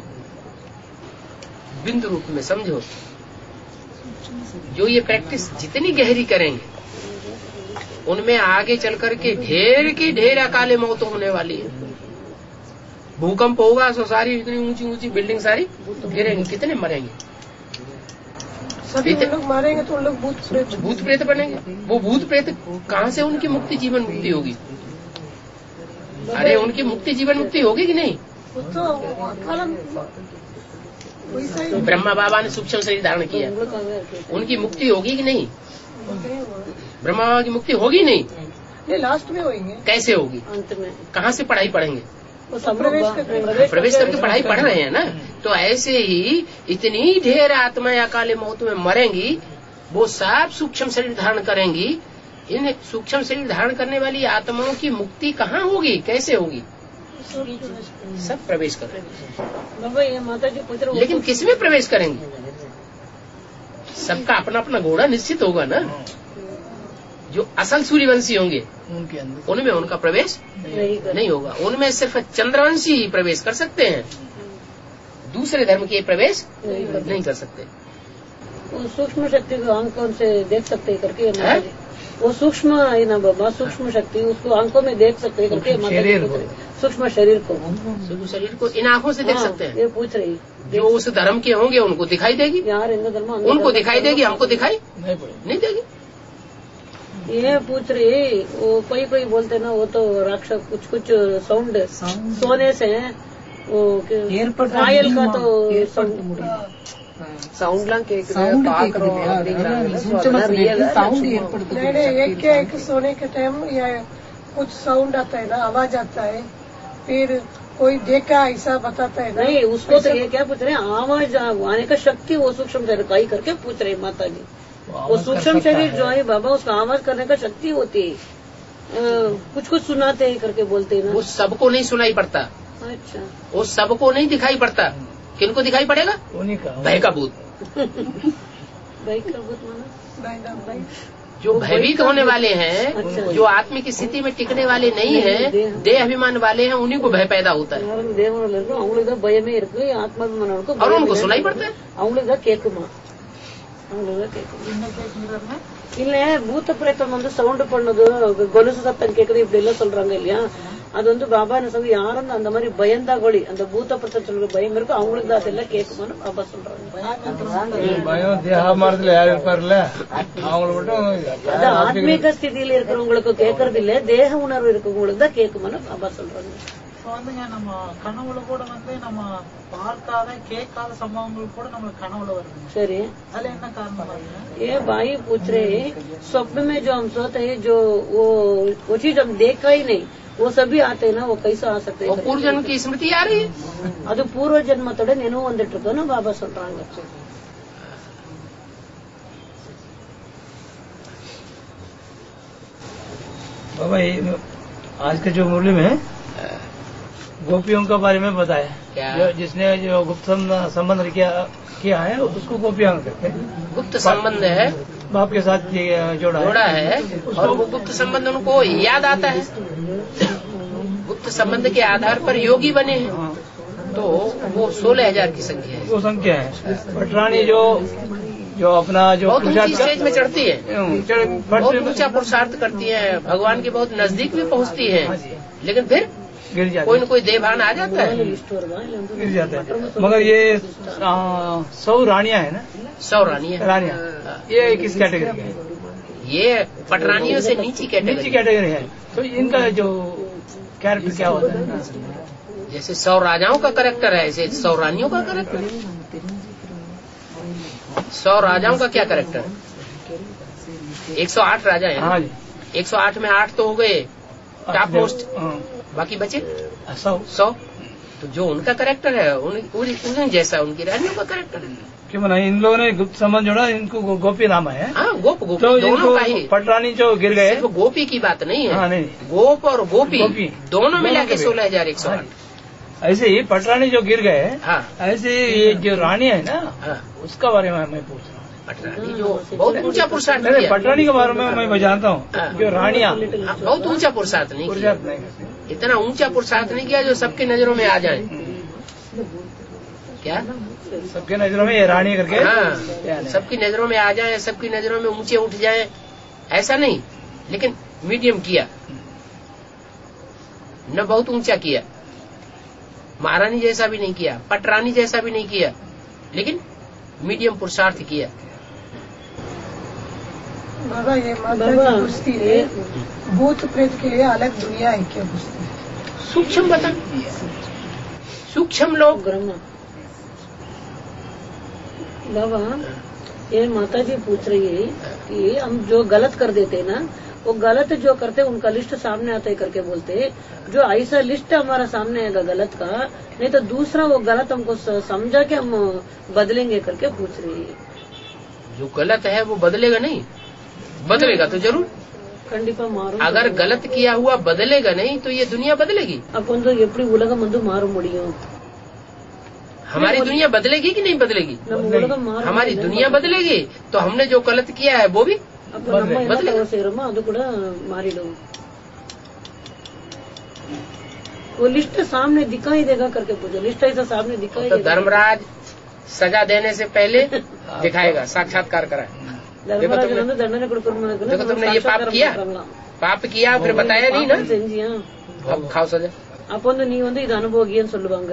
बिंदु रूप में समझो। जो ये प्रैक्टिस जितनी गहरी करेंगे उनमें आगे चल करके ढेर की ढेर अकाले मौतें होने वाली है। भूकंप होगा तो सारी इतनी ऊंची ऊंची बिल्डिंग सारी गिरेंगी, कितने मरेंगे? सभी लोग मारेंगे तो उन लोग भूत प्रेत भूत प्रेत बनेंगे। वो भूत प्रेत कहाँ से उनकी मुक्ति जीवन मुक्ति होगी? अरे उनकी मुक्ति जीवन मुक्ति होगी कि नहीं? तो कलम वैसा ही ब्रह्मा बाबा ने सूक्ष्म शरीर धारण किया, उनकी मुक्ति होगी कि नहीं? ब्रह्मा बाबा की मुक्ति होगी नहीं? ये लास्ट में होंगे। कैसे होगी? अंत में कहाँ से पढ़ाई पढ़ेंगे? वो सब प्रवेश करके प्रवेश करके पढ़ाई पढ़ रहे हैं ना। तो ऐसे ही इतनी ढेर आत्माएं अकाले मौत में मरेंगी, वो सब सूक्ष्म शरीर धारण करेंगी। इन सूक्ष्म शरीर धारण करने वाली आत्माओं की मुक्ति कहाँ होगी, कैसे होगी? सब प्रवेश करेंगे। बाबा ये माता जी पूछ रहे, लेकिन किसमें प्रवेश करेंगे? सबका अपना अपना घोड़ा निश्चित होगा ना। जो असल सूर्यवंशी होंगे उनके अंदर उनमें उनका प्रवेश नहीं कर नहीं होगा। उनमें सिर्फ चंद्रवंशी ही प्रवेश कर सकते हैं, दूसरे धर्म के प्रवेश नहीं कर नहीं कर सकते। वो सूक्ष्म शक्ति को आंखों से देख सकते हैं करके माता है? जी, वो सूक्ष्म है ना बाबा, सूक्ष्म शक्ति उसको आंखों में देख सकते हैं करके माता जी शरीर पूछ को। रही। सूक्ष्म शरीर को सूक्ष्म शरीर को इन आंखों से देख हाँ, सकते हैं। ये पूछ रही। जो उस धर्म के होंगे उनको दिखाई देगी, यार हिंदू धर्म उनको दिखाई देगी, हमको दिखाई नहीं पड़ेगा। नहीं देगी। ये पूछ रही, वो कोई कोई बोलते ना वो तो राक्षस कुछ कुछ साउंड सोने से वो रायल का तो சவுண்ட்லாம் கேக்குது பாக்குறோம் அப்படிங்கறாங்க சவுண்ட் ஏற்படுத்துது नहीं नहीं एक के एक सोने के टाइम या कुछ साउंड आता है ना, आवाज आता है, फिर कोई देखा ऐसा बताता है ना। नहीं उसको तो ये क्या पूछ रहे हैं, आवाज आने का शक्ति वो सूक्ष्म शरीर का ही करके पूछ रहे माता जी। वो सूक्ष्म शरीर जो है बाबा उसका आवाज करने का शक्ति होती है, कुछ कुछ सुनाते हैं करके बोलते हैं ना। वो सबको नहीं सुनाई पड़ता, अच्छा वो सबको नहीं दिखाई पड़ता। किनको दिखाई पड़ेगा? उन्हीं का भय का भूत। भाई का भूत माना जो भयभीत होने वाले हैं, अच्छा। जो आत्मिक स्थिति में टिकने वाले नहीं हैं, देह अभिमान वाले हैं, उन्हीं को भय पैदा होता है யாரும் தேவனில் இருக்கும் அவங்களுக்கு தான் பயமே இருக்கு, ஆத்மாபிமானம் இருக்கும், और उनको सुनाई पड़ता है। அவங்களுக்கு தான் கேட்குமா, அவங்களுக்கு தான் கேட்குமா என்ன கேட்கிறாருன்னா இல்ல பூத்த பிரேத்தம் வந்து சவுண்ட் பண்ணது கொலுசு சத்தம் கேக்குது இப்படி எல்லாம் சொல்றாங்க இல்லையா, அது வந்து பாபா என்ன சொல்ல யாரும் அந்த மாதிரி பயந்தா கோழி அந்த பூத்த பிரேத்தம் சொல்ற பயம் இருக்கு அவங்களுக்கு தான் அதெல்லாம் கேட்குமான்னு பாபா சொல்றாங்க. பயம் தேகாமாரத்துல யார் இருப்பாருல்ல அவங்களுக்கு மட்டும் அது ஆத்மீக ஸ்திதியில இருக்கிறவங்களுக்கு கேட்கறது இல்ல, தேக உணர்வு இருக்கவங்களுக்கு தான் கேட்குமான்னு பாபா சொல்றாங்க. இப்ப வந்துங்க நம்ம கனவுல கூட வந்து நம்ம பார்க்காத கேட்காத சம்பவங்கள் கூட நம்மளுக்கு கனவுல வருது. சரி அதுல என்ன காரணம் பாருங்க. ये भाई पूछ रहे स्वप्न में जो हम सोते हैं जो वो वो चीज हम देखा ही नहीं वो सभी आते हैं ना, वो कैसे आ सकते और पूर्व जन्म की स्मृति आ रही है। அது பூர்வ ஜென்மத்தோட நினைவு வந்துட்டு இருக்கோன்னு பாபா சொல்றாங்க. बाबा ये आज के जो मुरली में गोपियों के बारे में बताया, क्या? जो जिसने जो गुप्त सम- संबंध किया किया है उसको गोपियां कहते हैं। गुप्त संबंध है, बाप के साथ ये जोड़ा है। जोड़ा है, और वो गुप्त संबंध उनको याद आता है। गुप्त संबंध के आधार पर योगी बने हैं, हाँ, तो वो सोलह हजार की संख्या है। वो संख्या है। पटरानी जो जो अपना जो बहुत ऊंची पुरुषार्थ स्टेज में चढ़ती है, कर- चढ़- बहुत फट- ऊंचा पुरुषार्थ करती है, भगवान के बहुत नजदीक भी पहुंचती है, लेकिन फिर गिर जाते कोई हैं। न कोई देवभान आ जाता है। गिर जाते हैं। मगर ये आ, सौ रानियां है ना, सौ रानी है, रानियां, ये किस कैटेगरी की है? ये पटरानियों से नीची नीची कैटेगरी। कैटेगरी है। तो इनका जो कैरेक्टर क्या होता है? जैसे सौ राजाओं का करेक्टर है, ऐसे सौ रानियों का करेक्टर है। सौ राजाओं का क्या करेक्टर है? एक सौ आठ राजा है। हाँ जी। एक सौ आठ में आठ तो हो गए टॉप मोस्ट, बाकी बचे सौ सौ। तो जो उनका करेक्टर है उन, उन्हें जैसा उनकी रानियों का करेक्टर है। क्यों ना इन लोगों ने गुप्त संबंध जोड़ा, इनको गो, गोपी नाम है। हाँ, गोप गोपी तो दोनों का ही। पटरानी जो गिर गए, सिर्फ गोपी की बात नहीं है। हाँ, नहीं। गोप और गोपी, गोपी। दोनों मिला के सोलह हजार एक सौ आठ। ऐसे ही पटरानी जो गिर गए, हाँ, ऐसे ये जो रानी है ना, हाँ, उसका बारे में मैं पूछ रहा हूँ। पटरानी जो बहुत ऊंचा पुरुषार्थ नहीं, किया। पटरानी के बारे में मैं जानता हूँ, हाँ। जो रानियां हाँ, बहुत ऊंचा पुरुषार्थ नहीं किया। पुरुषार्थ नहीं करती। इतना ऊंचा पुरुषार्थ नहीं किया जो सबकी नजरों में आ जाए। क्या? सबके नजरों में ये रानी करके, हाँ, सबकी नजरों में आ जाए, सबकी नजरों में ऊंचे उठ जाए, ऐसा नहीं, लेकिन मीडियम किया, न बहुत ऊंचा किया, महारानी जैसा भी नहीं किया, पटरानी जैसा भी नहीं किया, लेकिन मीडियम पुरुषार्थ किया। बाबा ये माता की कुश्ती है, भूत प्रेत के लिए अलग दुनिया है क्या कुश्ती? सूक्ष्म बता, सूक्ष्म लोग। बाबा ये माता जी पूछ रही है कि हम जो गलत कर देते हैं ना, वो गलत जो करते हैं उनका लिस्ट सामने आता है करके बोलते हैं। जो ऐसा लिस्ट हमारा सामने आएगा गलत का, नहीं तो दूसरा वो गलत हमको समझा के हम बदलेंगे करके पूछ रही है। जो गलत है वो बदलेगा नहीं, बदलेगा तो जरूर। खंडिपा मारो, अगर गलत किया हुआ बदलेगा नहीं तो ये दुनिया बदलेगी। अपन तो एपड़ी उलगम வந்து மாற முடியும்? हमारी दुनिया बदलेगी कि नहीं बदलेगी? हमारी दुनिया बदलेगी तो हमने जो गलत किया है वो भी बदलेगा। ಸೇರಮ್ಮ ಅದು ಕೂಡ ಮಾರಿಡು। वो लिस्ट सामने दिखाई देगा करके पूछो, लिस्ट ऐसा सामने दिखाई तो देगा। धर्मराज सजा देने से पहले दिखाएगा, साक्षात्कार कराए। धर्मराज வந்து தண்டனை கொடுக்கறதுக்கு देखो तुमने ये पाप किया, पाप किया फिर बताया नहीं ना, செஞ்சியா अब खाओ सजा। அப்ப வந்து நீ வந்து இது அனுபவியன்னு சொல்லுவாங்க।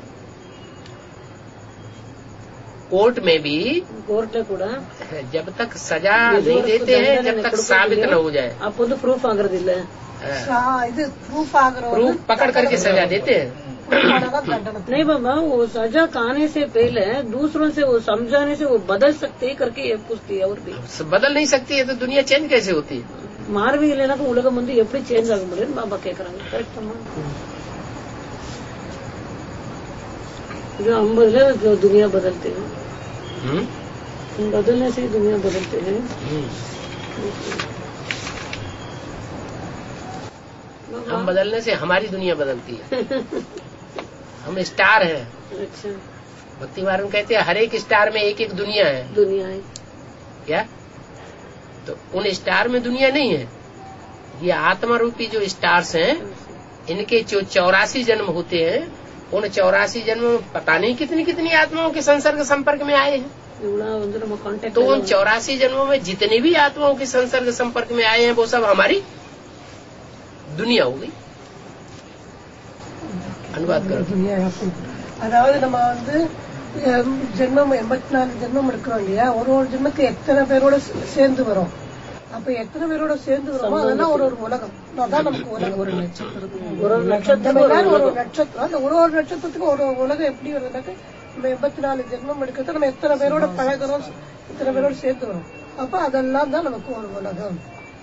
कोर्ट में भी कोर्ट ಕೂಡ जब तक सजा नहीं देते हैं जब तक साबित न हो जाए, அப்ப வந்து ப்ரூஃப் ஆகுறதில்ல। இது ப்ரூஃப் ஆகுற प्रूफ पकड़ करके सजा देते हैं। नहीं बाबा, वो सजा खाने से पहले दूसरों से वो समझाने से वो बदल सकते ही करके ये पूछती है। और भी बदल नहीं सकती है तो दुनिया चेंज कैसे होती है? மாறவே இல்லைன்னா உலகம் வந்து எப்படி சேஞ்ச் ஆக முடியும் பாபா கேக்குறாங்க। கரெக்டா? जो हम बदले जो दुनिया बदलते हैं, बदलने से ही दुनिया बदलते हैं। हम बदलने से हमारी दुनिया बदलती है। हम स्टार हैं। अच्छा, भक्ति मार्ग कहते हैं हर एक स्टार में एक एक दुनिया है। दुनिया है क्या? तो उन स्टार में दुनिया नहीं है। ये आत्मा रूपी जो स्टार्स हैं, इनके जो चौरासी जन्म होते हैं, उन चौरासी जन्मों में पता नहीं कितनी कितनी आत्माओं के संसर्ग संपर्क में आए हैं। तो उन चौरासी जन्मों में जितने भी आत्माओं के संसर्ग संपर्क में आए हैं वो सब हमारी दुनिया हो गई। अनुवाद करो। அதாவது நம்ம வந்து ஜென்மம் எண்பத்தி நாலு ஜென்மம் எடுக்கிறோம் இல்லையா, ஒரு ஒரு ஜென்மத்துக்கு எத்தனை பேரோட சேர்ந்து வரும். அப்ப எத்தனை பேரோட சேர்ந்து வருமோ அதெல்லாம் ஒரு ஒரு உலகம். அதான் நமக்கு உலகம். ஒரு நட்சத்திரம் ஒரு ஒரு நட்சத்திரம் ஒரு நட்சத்திரம் அந்த ஒரு ஒரு நட்சத்திரத்துக்கு ஒரு ஒரு உலகம் எப்படி வருதுனாக்க, நம்ம எண்பத்தி நாலு ஜென்மம் எடுக்கிறது நம்ம எத்தனை பேரோட பழகிறோம், எத்தனை பேரோட சேர்ந்து வரும். அப்ப அதெல்லாம் தான் நமக்கு ஒரு உலகம்.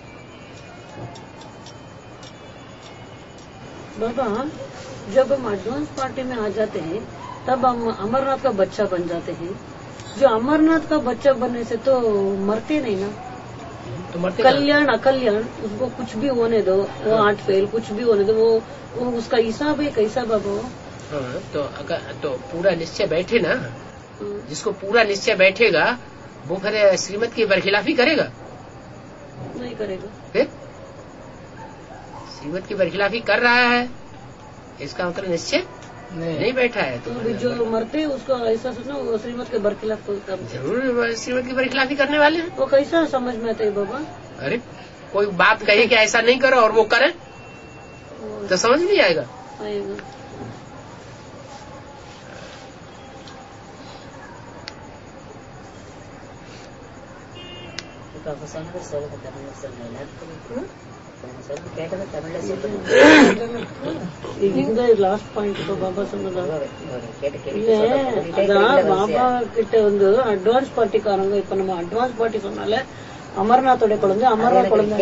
बाबा जब हम एडवांस पार्टी में आ जाते हैं तब हम अमरनाथ का बच्चा बन जाते हैं। जो अमरनाथ का बच्चा बनने से तो मरते नहीं ना, तो मरते कल्याण अकल्याण उसको कुछ भी होने दो, वो आठ फेल कुछ भी होने दो, वो, वो उसका हिसाब है कैसा बाबा? हाँ, तो अगर तो पूरा निश्चय बैठे ना, जिसको पूरा निश्चय बैठेगा वो फिर श्रीमत की बरखिलाफी करेगा नहीं करेगा। फिर श्रीमत की बरखिलाफी कर रहा है इसका मतलब निश्चय नहीं, नहीं बैठा है। तो, तो जो मरते हैं उसको ऐसा सोचना वो श्रीमत के बरखिलाफ जरूर श्रीमत की बरखिलाफी करने वाले हैं। वो कैसा समझ में आता है बाबा? अरे कोई बात कहे कि ऐसा नहीं करो और वो करे तो समझ नहीं आएगा। आएगा। இந்த லாஸ்ட் பாயிண்ட் இப்போ பாபா சொன்னதா இல்ல, அதான் பாபா கிட்ட வந்து அட்வான்ஸ் பார்ட்டிக்காரங்க, இப்ப நம்ம அட்வான்ஸ் பார்ட்டி சொன்னால அமர்நாத்தோட குழந்தை அமர்நாத் குழந்தை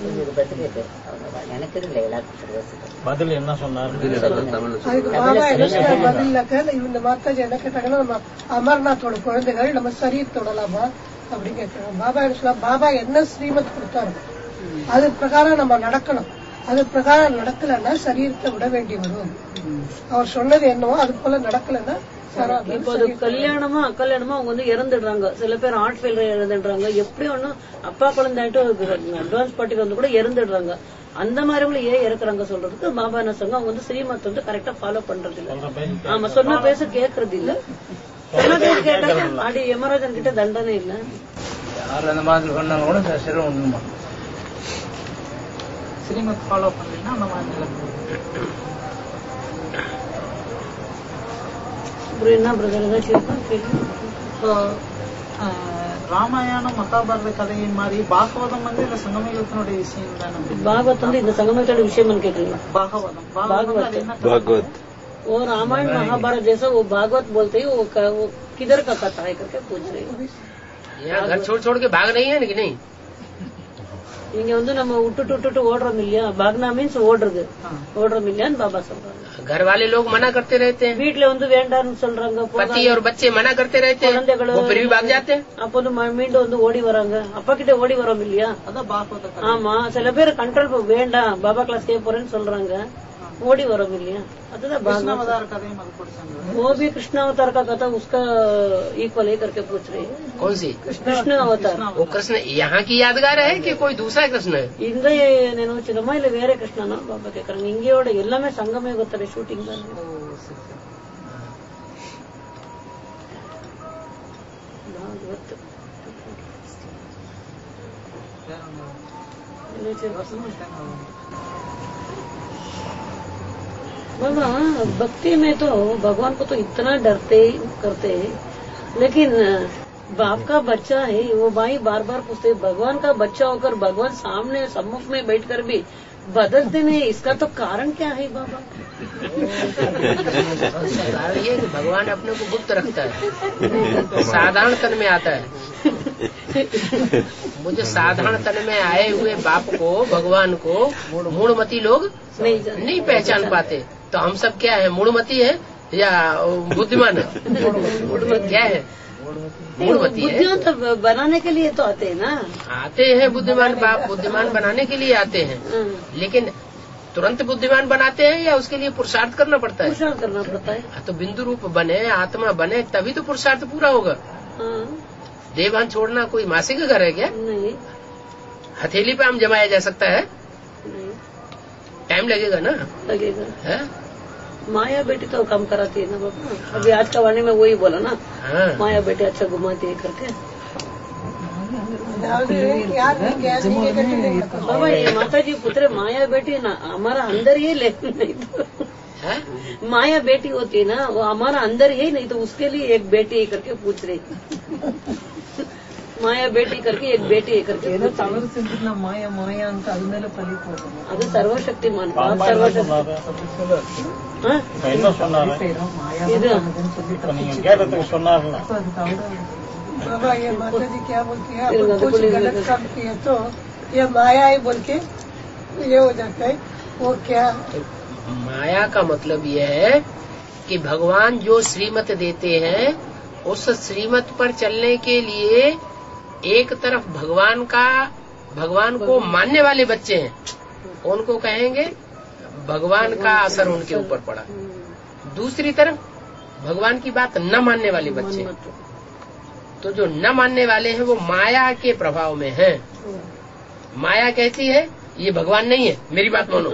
பதில் என்ன சொன்னார்? அதுக்கு பாபா என்ன பதிலாக்க இந்த மாதாஜி என்ன கேட்டாங்கன்னா, நம்ம அமர்நாத்தோட குழந்தைகள் நம்ம சரி தொடலாமா அப்படின்னு கேட்கிறாங்க. பாபா என்ன சொல்ல, பாபா என்ன ஸ்ரீமத் கொடுத்தாரு அது பிரகாரம் நம்ம நடக்கணும். அது பிரகாரம் நடக்கலன்னா சரீரத்தை விட வேண்டி வரும். அவர் சொன்னது என்னவோ அது போல நடக்கலன்னா இப்போ அது கல்யாணமா அக்கல்யாணமா அவங்க வந்து இறந்துடுறாங்க. சில பேர் ஹார்ட் ஃபெயிலியர் இறந்துடுறாங்க. எப்படி ஒண்ணும் அப்பா குழந்தைட்டு அட்வான்ஸ் பார்ட்டிக்கு வந்து கூட இறந்துடுறாங்க. அந்த மாதிரி ஏன் இறக்குறாங்க சொல்றதுக்கு பாபா என்ன சொன்னாங்க, அவங்க வந்து ஸ்ரீமத் வந்து கரெக்டா ஃபாலோ பண்றது இல்ல. ஆமா, சொன்ன பேச கேக்குறது இல்ல. சொன்ன பேச கேட்டாங்க அடி யமராஜன் கிட்ட தண்டனை இல்ல. யாரு அந்த மாதிரி சொன்னாங்க கூட சரி ஒண்ணுமா ஸ்ரீமத் ஃபாலோ பண்ணீங்கன்னா அந்த மாதிரி என்ன பிரதர் ஏதாச்சும் ராமாயணம் மகாபாரத கதையின் மாதிரி பாகவதம் வந்து இந்த சங்கமயுகத்தினுடைய விஷயம் தானே. பாகவத் வந்து இந்த சங்கமத்தோட விஷயம் கேக்குறீங்க? பாகவதம் भागवत वो रामायण महाभारत जैसा वो भागवत बोलते ही वो, वो किधर का कथा है करके पूछ रहे हैं. यहाँ घर छोड़ छोड़ के भाग नहीं है कि नहीं? இங்க வந்து நம்ம விட்டுட்டு விட்டுட்டு ஓடுறோம் இல்லையா, பாக்னா மீன்ஸ் ஓடுறது, ஓடுறோம் இல்லையான்னு பாபா சொல்றாங்க. घर वाले लोग मना करते रहते हैं, வீட்டுல வந்து வேண்டாம்னு சொல்றாங்க, पति और बच्चे मना करते रहते हैं, वो फिर भी भाग जाते हैं. அப்ப வந்து மீண்டும் வந்து ஓடி வராங்க, அப்பா கிட்ட ஓடி வரோம் இல்லையா. அதான் பாகவத. ஆமா, சில பேர் கண்ட்ரோல் வேண்டாம் பாபா கிளாஸ் கே போறேன்னு சொல்றாங்க, ஓடி வரோம் இல்லையா. அதுதான் कृष्णावतार कதையும் அது கொடுத்தாங்க. वो भी कृष्णावतार का कथा उसका इक्वल है करके पूछ रहे हैं. कौन सी? कृष्ण अवतार. वो कृष्ण यहाँ की यादगार है कि कोई दूसरा कृष्ण है? இந்த నేను చిన్నమా இல்ல వేరే కృష్ణనా బాబా கேக்குறாங்க. இங்கயோட எல்லாமே சங்கமே கொத்தர ஷூட்டிங் தான். பாகவத் बाबा भक्ति में तो भगवान को तो इतना डरते करते, लेकिन बाप का बच्चा है वो भाई बार बार पूछते भगवान का बच्चा होकर भगवान सामने सम्मुख में बैठकर भी बदलते नहीं, इसका तो कारण क्या है बाबा? कारण ये कि भगवान अपने को गुप्त रखता है, साधारण तन में आता है. मुझे साधारण तन में आए हुए बाप को, भगवान को मूढ़मती लोग नहीं नहीं पहचान पाते. तो हम सब क्या है, मूढ़मती है या बुद्धिमान है? क्या है? मूढ़मती है. बुद्धिमान तो बनाने के लिए तो आते हैं ना. आते हैं बुद्धिमान बाप, बुद्धिमान बनाने के लिए आते हैं, लेकिन तुरंत बुद्धिमान बनाते हैं या उसके लिए पुरुषार्थ करना पड़ता है? पुरुषार्थ करना पड़ता है. तो बिंदु रूप बने, आत्मा बने, तभी तो पुरुषार्थ पूरा होगा. देवान छोड़ना कोई मासी का घर है क्या? नहीं. हथेली पे आम जमाया जा सकता है? टाइम लगेगा ना. लगेगा है? माया बेटी तो कम कराती है ना बाबा. अभी आज का वाणी में वही बोला ना. हाँ. माया बेटी अच्छा घुमाती है करके. बाबा ये माता जी पुत्र माया बेटी ना हमारा अंदर ही ले, नहीं तो है? माया बेटी होती है ना वो हमारा अंदर ही, नहीं तो उसके लिए एक बेटी करके पूछ रही. माया बेटी करके एक बेटी करके தவறு செஞ்சுட்டு மாயா மாயா அது மேல பழி போடுறோம். அது சர்வசக்திமான் சர்வசக்தி. என்ன சொன்னாரு இது நீங்க கேட்டதுக்கு சொன்னார்ல. बाबा ये माता जी क्या बोलती है, अपन कुछ गलत काम किए तो ये माया ही बोल के ये हो जाता है. वो क्या माया का मतलब यह है कि भगवान जो श्रीमत देते हैं उस श्रीमत पर चलने के लिए एक तरफ भगवान का भगवान को मानने वाले बच्चे हैं, उनको कहेंगे भगवान का असर उनके ऊपर पड़ा. दूसरी तरफ भगवान की बात न मानने वाले बच्चे, तो जो न मानने वाले हैं वो माया के प्रभाव में हैं. माया कहती है ये भगवान नहीं है, मेरी बात मानो.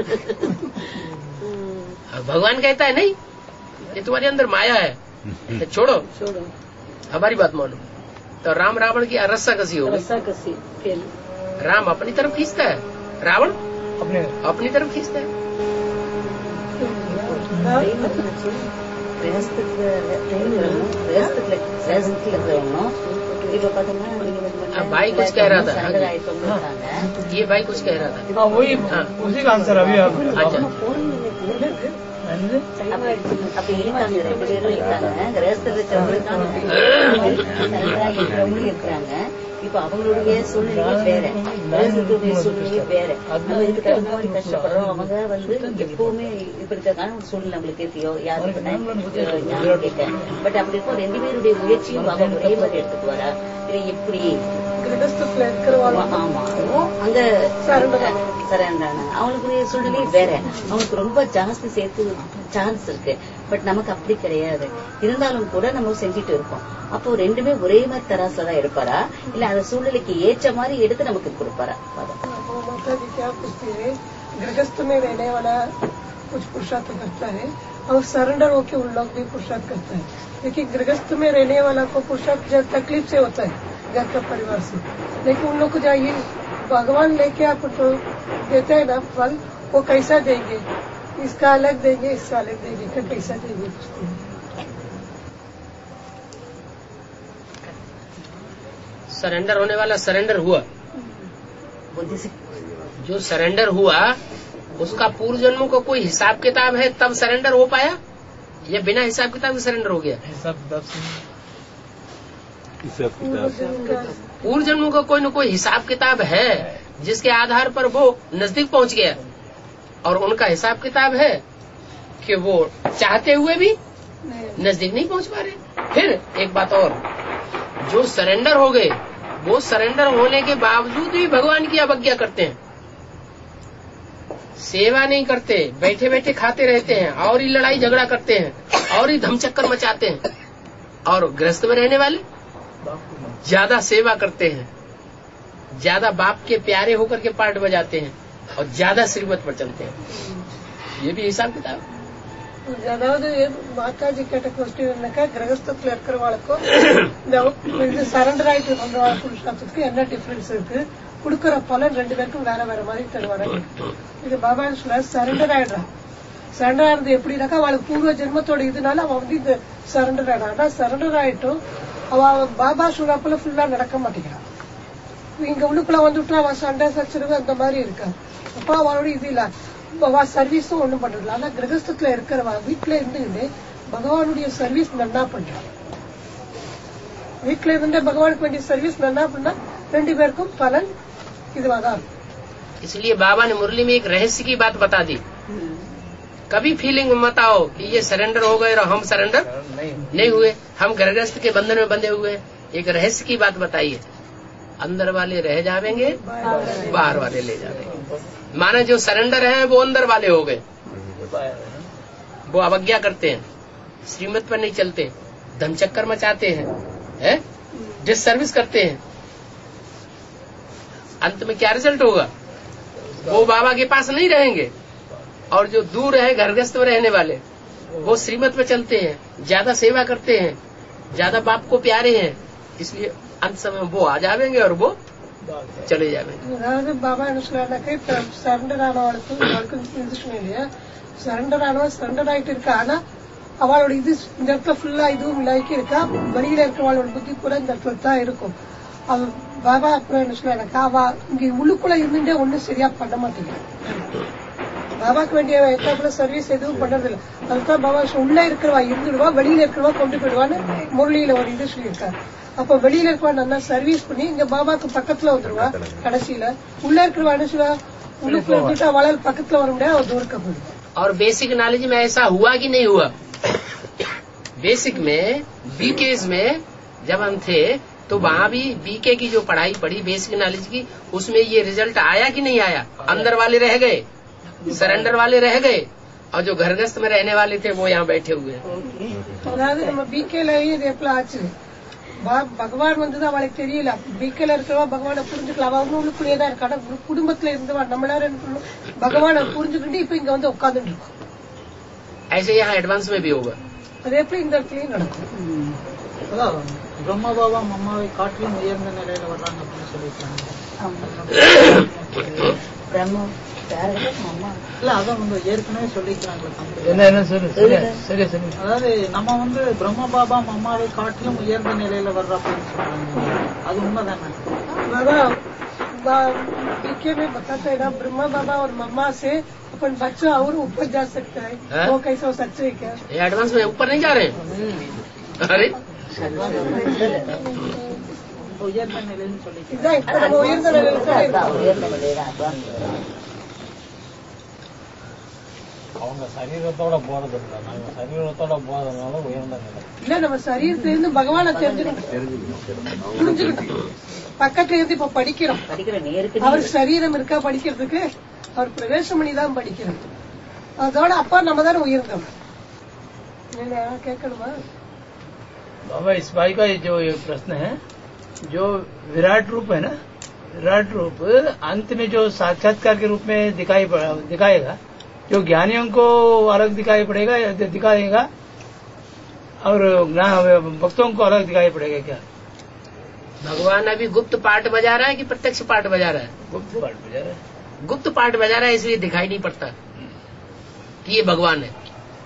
भगवान कहता है नहीं ये तुम्हारे अंदर माया है, तो छोड़ो छोड़ो हमारी बात मानो. तो राम रावण की रस्सा कसी होगी. रस्सा कसी खेल. राम अपनी तरफ खींचता है, रावण अपने अपनी तरफ खींचता है. இப்ப பாத்தீங்கன்னா நீங்க வந்து भाई कुछ कह रहा था சரண்டர் ஆயிட்டவங்க இருக்காங்க. ये भाई कुछ कह रहा था हाँ वही उसी का आंसर अभी आप अच्छा அப்படி இருக்காங்க, ரெண்டு பேரும் இருக்காங்க. கிரகஸ்தர் இருக்கிறவங்களும் இருக்கிறாங்க. இப்ப அவங்களுடைய சூழ்நிலையே வேற, கிரகஸ்தருடைய சூழ்நிலையே வேற. நம்ம இதுக்கு தகுந்த மாதிரி கஷ்டப்படுறோம். அவங்க வந்து எப்பவுமே இப்படி இருக்கான ஒரு சூழ்நிலை நம்மளுக்கு தெரியும். யாருக்கு ஞானம் கேட்க. பட் அப்படி இருக்கும் ரெண்டு பேருடைய முயற்சியும் அவங்க ஒரே மாதிரி எடுத்துட்டு வரா. இது எப்படி கிரகஸ்தத்துல இருக்கிறவாங்க ஆமா அங்க சரண்டான அவங்களுக்குரிய சூழ்நிலை வேற. அவங்களுக்கு ரொம்ப ஜாஸ்தி சேர்த்து சான்ஸ் இருக்கு. பட் நமக்கு அப்படி கிடையாது. இருந்தாலும் கூட நம்ம செஞ்சுட்டு இருக்கோம். அப்போ ரெண்டுமே ஒரே மாதிரி தராசுல தான் எடுப்பாரா, இல்ல அந்த சூழ்நிலைக்கு ஏற்ற மாதிரி எடுத்து நமக்கு கொடுப்பாரா? गृहस्थ में रहने वाला कुछ पुरुषार्थ करता है और सरेंडर होके उन लोग भी पुरुषार्थ करता है. लेकिन गृहस्थ में रहने वाला को पुरुषार्थ जब तकलीफ से होता है घर का परिवार से. लेकिन उन लोग को जाइए भगवान लेके आप तो देते हैं ना फल, वो कैसा देंगे, इसका अलग देंगे, इसका अलग देंगे, क्या कैसा देंगे. सरेंडर होने वाला सरेंडर हुआ, जो सरेंडर हुआ उसका पूर्व जन्मों का कोई हिसाब किताब है तब सरेंडर हो पाया, या बिना हिसाब किताब के सरेंडर हो गया? हिसाब किताब पूर्व जन्मों का कोई न कोई हिसाब किताब है जिसके आधार पर वो नजदीक पहुंच गया, और उनका हिसाब किताब है कि वो चाहते हुए भी नजदीक नहीं पहुंच पा रहे. फिर एक बात और, जो सरेंडर हो गए वो सरेंडर होने के बावजूद भी भगवान की अवज्ञा करते हैं, सेवा नहीं करते, बैठे बैठे खाते रहते हैं, और ही लड़ाई झगड़ा करते हैं, और ही धमचक्कर मचाते हैं. और गृहस्थ में रहने वाले ज्यादा सेवा करते हैं, ज्यादा बाप के प्यारे होकर के पार्ट बजाते हैं, और ज्यादा श्रीमत पर चलते हैं. ये भी हिसाब किताब. அதாவது மாதாஜி கேட்ட கொஸ்டின் என்னக்கா, கிரகஸ்தத்துல இருக்கிறவாளுக்கும் இந்த சரண்டர் ஆயிட்டு பண்ற புருஷார்த்தத்துக்கு என்ன டிஃபரன்ஸ் இருக்கு, கொடுக்கற பலன் ரெண்டு பேருக்கும் வேற வேற மாதிரி தருவாங்க. இது பாபா சொல்ல சரண்டர் ஆயிடுறான். சரண்டர் ஆனது எப்படின்னாக்கா அவளுக்கு பூர்வ ஜென்மத்தோட இதனால அவன் வந்து இந்த சரண்டர் ஆயிடான். ஆனா சரண்டர் ஆயிட்டும் அவ பாபா சொல்றப்பல ஃபுல்லா நடக்க மாட்டேங்கிறான். இங்க உள்ளுக்குள்ள வந்துட்டா அவன் சண்டை சச்சரவு அந்த மாதிரி இருக்கா. அப்ப அவளோட இது இல்ல சர்வீஸும் ஒண்ணும் பண்றது. ஆனா கிரகஸ்தத்துல இருக்கிறவா வீட்டுல இருந்து பகவானுடைய சர்வீஸ் நன்னா பண்றான். வீட்டுல இருந்து பகவானுக்கு வேண்டிய சர்வீஸ் நன்னா பண்ணா ரெண்டு பேருக்கும் பலன் இதுவாதான். इसलिए बाबा ने मुरली में एक रहस्य की बात बता दी. कभी फीलिंग मत आओ कि ये सरेंडर हो गए और हम सरेंडर नहीं, नहीं हुए, हम गृहस्थ के बंधन में बंधे हुए. एक रहस्य की बात बताई है, अंदर वाले रह जावेंगे, बाहर वाले ले जावेंगे. माना जो सरेंडर है वो अंदर वाले हो गए, वो अवज्ञा करते हैं, श्रीमत पर नहीं चलते, धमचक्कर मचाते हैं, है डिस सर्विस करते हैं. अंत में क्या रिजल्ट होगा? वो बाबा के पास नहीं रहेंगे, और जो दूर है घरग्रस्त में रहने वाले वो श्रीमत पे चलते हैं, ज्यादा सेवा करते हैं, ज्यादा बाप को प्यारे हैं. इसलिए अंत समय वो आ जाएंगे और वो चले जाएंगे. அதாவது பாபா என்ன சொல்றாருனாக்கா, சரண்டர் ஆனவளுக்கும் இன்ஜெக்ஷன் இல்லையா, சரண்டர் ஆனவ சரண்டர் ஆயிட்டு இருக்கா. ஆனா அவளோட இது இந்த இடத்துல ஃபுல்லா இதுவும் இல்லாக்கி இருக்கா. வெளியில இருக்கிறவளோட புத்தி கூட இந்த இடத்துல தான் இருக்கும். அவ பாபா அப்புறம் என்ன சொல்றாருனாக்கா, அவ இங்க உள்ளுக்குள்ள இருந்துட்டே ஒண்ணும் சரியா பண்ண மாட்டேங்க. பாபாக்கு வேண்டிய எத்தாப்புல சர்வீஸ் எதுவும் பண்றது இல்லை. அதுதான் பாபா உள்ள இருக்கிறவா இருந்துடுவா, வெளியில இருக்கிறவா கொண்டு போயிடுவான்னு முரளியில ஒரு இது சொல்லியிருக்காரு. அப்ப வெளியில இருக்கவா நல்லா சர்வீஸ் பண்ணி இங்க பாபாக்கு பக்கத்துல வந்துருவா. கடைசியில உள்ள இருக்கிறவா என்ன சொல்லுவா, உள்ளுக்குள்ள இருந்துட்டு அவளால் பக்கத்துல வர முடியாது, அவ தூரக்க போயிடுவா. और बेसिक नॉलेज में ऐसा हुआ कि नहीं हुआ? बेसिक में बीकेज में जब हम थे तो वहाँ भी बीके की जो पढ़ाई पढ़ी बेसिक नॉलेज की, उसमें ये रिजल्ट आया कि नहीं आया? अंदर वाले रह गए, सरेंडर वाले रह गए, और जो घरग्रस्त में रहने वाले थे वो यहाँ बैठे हुए हैं. அதாவது நம்ம பிகேல இது எப்பல ஆச்சு, பகவான் வந்துதான் அவளுக்கு தெரியல. பிகேல இருக்கிறவா பகவானை புரிஞ்சுக்கலாம், அவங்க உள்ளுக்குள்ளேயே தான் இருக்கா. குடும்பத்துல இருந்தவா நம்மளால பகவானை புரிஞ்சுக்கிட்டு இப்ப இங்க வந்து உட்கார்ந்துட்டு இருக்கோம். ऐसे यहाँ एडवांस में भी होगा. அது எப்படி இந்த இடத்துலயும் நடக்கும். அதான் பிரம்ம பாபா அம்மாவை காட்டிலும் உயர்ந்த நிலையில வர்றாங்க அப்படின்னு சொல்லியிருக்காங்க. பிரம்ம அம்மா இல்ல அதான் வந்து ஏற்கனவே சொல்லிக்கிறாங்க. என்ன என்ன சொல்லு சரி சரி சரி. அதாவது நம்ம வந்து பிரம்ம பாபா அம்மாவை காட்டிலும் உயர்ந்த நிலையில வர்ற அப்படின்னு சொல்றாங்க. அது உண்மைதானே? लिखे में बताते हैं ना ब्रह्मा बाबा और मम्मा से अपन बच्चा और ऊपर जा सकता है, वो कैसे हो सच्चे है क्या? ये एडवांस में ऊपर नहीं जा रहे हैं। अरे உயர்ந்த நிலைன்னு சொல்லி உயர்ந்த நிலையில உயர்ந்த நிலையில அவங்க சரீரத்தோட போறது இல்லை, நாங்க சரீரத்தோட போறதுனால உயர்ந்த நிலை இல்ல. நம்ம சரீரத்துல இருந்து பகவானை தெரிஞ்சுக்கணும், புரிஞ்சுக்கணும். பக்கத்துல இருந்து இப்ப படிக்கிறோம், அவருக்கு சரீரம் இருக்கா படிக்கிறதுக்கு, அவர் பிரவேசம் பண்ணி தான் படிக்கிறோம். அதோட அப்பா நம்ம தானே உயர்ந்தோம். கேட்கணுமா बाबा? इस भाई का जो ये प्रश्न है, जो विराट रूप है ना, विराट रूप अंत में जो साक्षात्कार के रूप में दिखाई दिखाएगा, जो ज्ञानियों को अलग दिखाई पड़ेगा दिखाएगा और भक्तों को अलग दिखाई पड़ेगा क्या? भगवान अभी गुप्त पाठ बजा रहा है कि प्रत्यक्ष पाठ बजा रहा है? गुप्त पाठ बजा रहा है। गुप्त पाठ बजा रहा है, इसलिए दिखाई नहीं पड़ता कि ये भगवान है।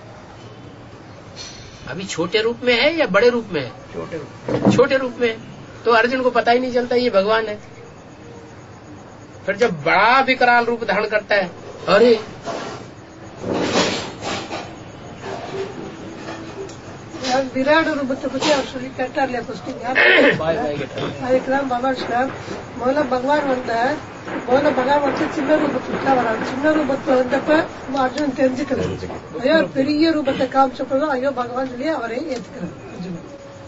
अभी छोटे रूप में है या बड़े रूप में है? छोटे रूप छोटे रूप में है, तो अर्जुन को पता ही नहीं चलता ये भगवान है। फिर जब बड़ा विकराल रूप धारण करता है, अरे விராட் ரூபத்தை பத்தி அவர் சொல்லி கேட்டார்ல கொஸ்டின், அதுக்குதான் பாபா சார் முதல்ல பகவான் வந்த முதல்ல பகவான் வந்து சின்ன ரூபத்துக்கு வராது. சின்ன ரூபத்துல வந்தப்ப அர்ஜுன் தெரிஞ்சுக்கிறார். ஐயோ பெரிய ரூபத்தை காமிச்சப்பதான் ஐயோ பகவான் சொல்லி அவரை ஏத்துக்கிறார் அர்ஜுன்.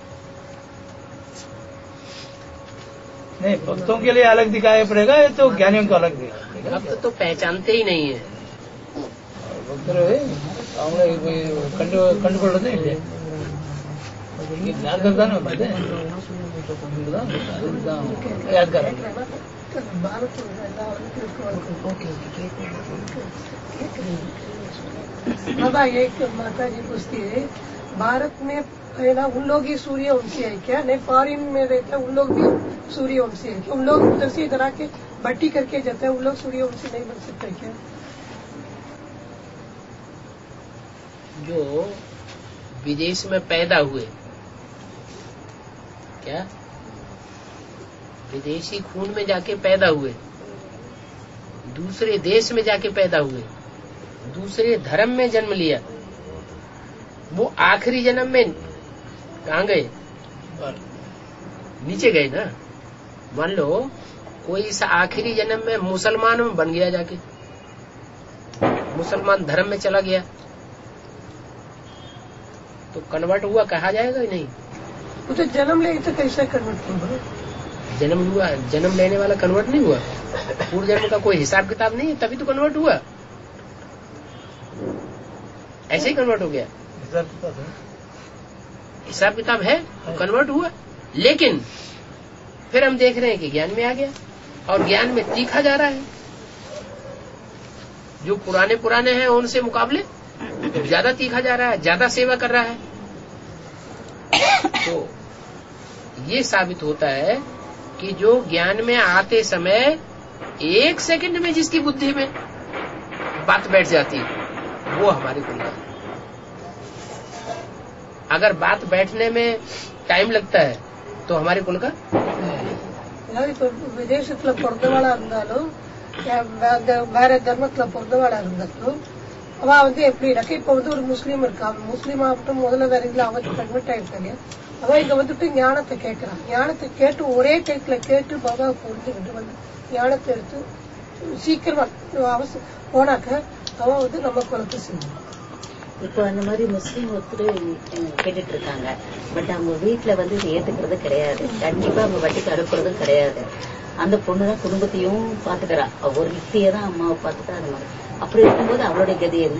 नहीं, भक्तों के लिए अलग दिखाई पड़ेगा, ये तो ज्ञानियों को अलग दिखाएगा। भक्त तो पहचानते ही नहीं है। भक्तರು ಅವನು ಕಂಡು ಕಂಡುಕೊಳ್ಳೋದೇ ಇಲ್ಲ. ಜ್ಞಾನದಾನ ಬಂದೆ यादगार बाबा एक माता जी पूछती है, भारत में है ना उन लोग ही सूर्य वंशी है क्या? नहीं, फॉरिन में रहते हैं उन लोग भी सूर्य वंशी है क्या? उन लोग उधर से इधर आके भट्टी करके जाते हैं, उन लोग सूर्य वंशी नहीं बन सकते क्या? जो विदेश में पैदा हुए, क्या विदेशी खून में जाके पैदा हुए, दूसरे देश में जाके पैदा हुए, दूसरे धर्म में जन्म लिया, वो आखिरी जन्म में कहाँ गए? नीचे गए ना। मान लो कोई इस आखिरी जन्म में मुसलमान में बन गया, जाके मुसलमान धर्म में चला गया, तो कन्वर्ट हुआ कहा जाएगा ही नहीं। वो तो जन्म ले तो कैसे कन्वर्ट हुआ? जन्म हुआ, जन्म लेने वाला कन्वर्ट नहीं हुआ। पूर्व जन्म का कोई हिसाब किताब नहीं है, तभी तो कन्वर्ट हुआ। ऐसे ही कन्वर्ट हो गया। हिसाब किताब है, हिसाब किताब है तो कन्वर्ट हुआ। लेकिन फिर हम देख रहे हैं कि ज्ञान में आ गया और ज्ञान में तीखा जा रहा है। जो पुराने पुराने हैं उनसे मुकाबले ज्यादा तीखा जा रहा है, ज्यादा सेवा कर रहा है। तो ये साबित होता है कि जो ज्ञान में आते समय एक सेकंड में जिसकी बुद्धि में बात बैठ जाती है, वो हमारे कुल का। अगर बात बैठने में टाइम लगता है तो हमारे कुल का। விதேசத்துல பிறந்தவாளா இருந்தாலும் வேற தர்மத்துல பிறந்தவாளா இருந்தாலும் அவ வந்து எப்படி இருக்கு? இப்ப வந்து ஒரு முஸ்லீம் இருக்கா, முஸ்லீம் ஆகட்டும் முதல்ல வேற இதுல அவருக்கு கன்வெர்ட் ஆயிருக்கா இல்லையா? அவ இங்க வந்துட்டு ஞானத்தை கேட்கறான். ஞானத்தை கேட்டு ஒரே டைத்துல கேட்டு பாபா புரிஞ்சுக்கிட்டு வந்து ஞானத்தை எடுத்து சீக்கிரமா அவசரம் போனாக்க அவன் வந்து நம்ம குலத்தை செய்யணும். இப்போ அந்த மாதிரி முஸ்லீம் ஒருத்தர் கேட்டுட்டு இருக்காங்க, பட் அவங்க வீட்டுல வந்து இதை ஏத்துக்கிறது கிடையாது. கண்டிப்பா அவங்க வட்டிக்கு அனுப்புறதும் கிடையாது. அந்த பொண்ணுதான் குடும்பத்தையும் பாத்துக்கிறா, ஒரு வித்தியை தான் அம்மாவை பாத்துக்கிறா. அந்த மாதிரி அப்படி இருக்கும்போது அவளுடைய கதி என்ன?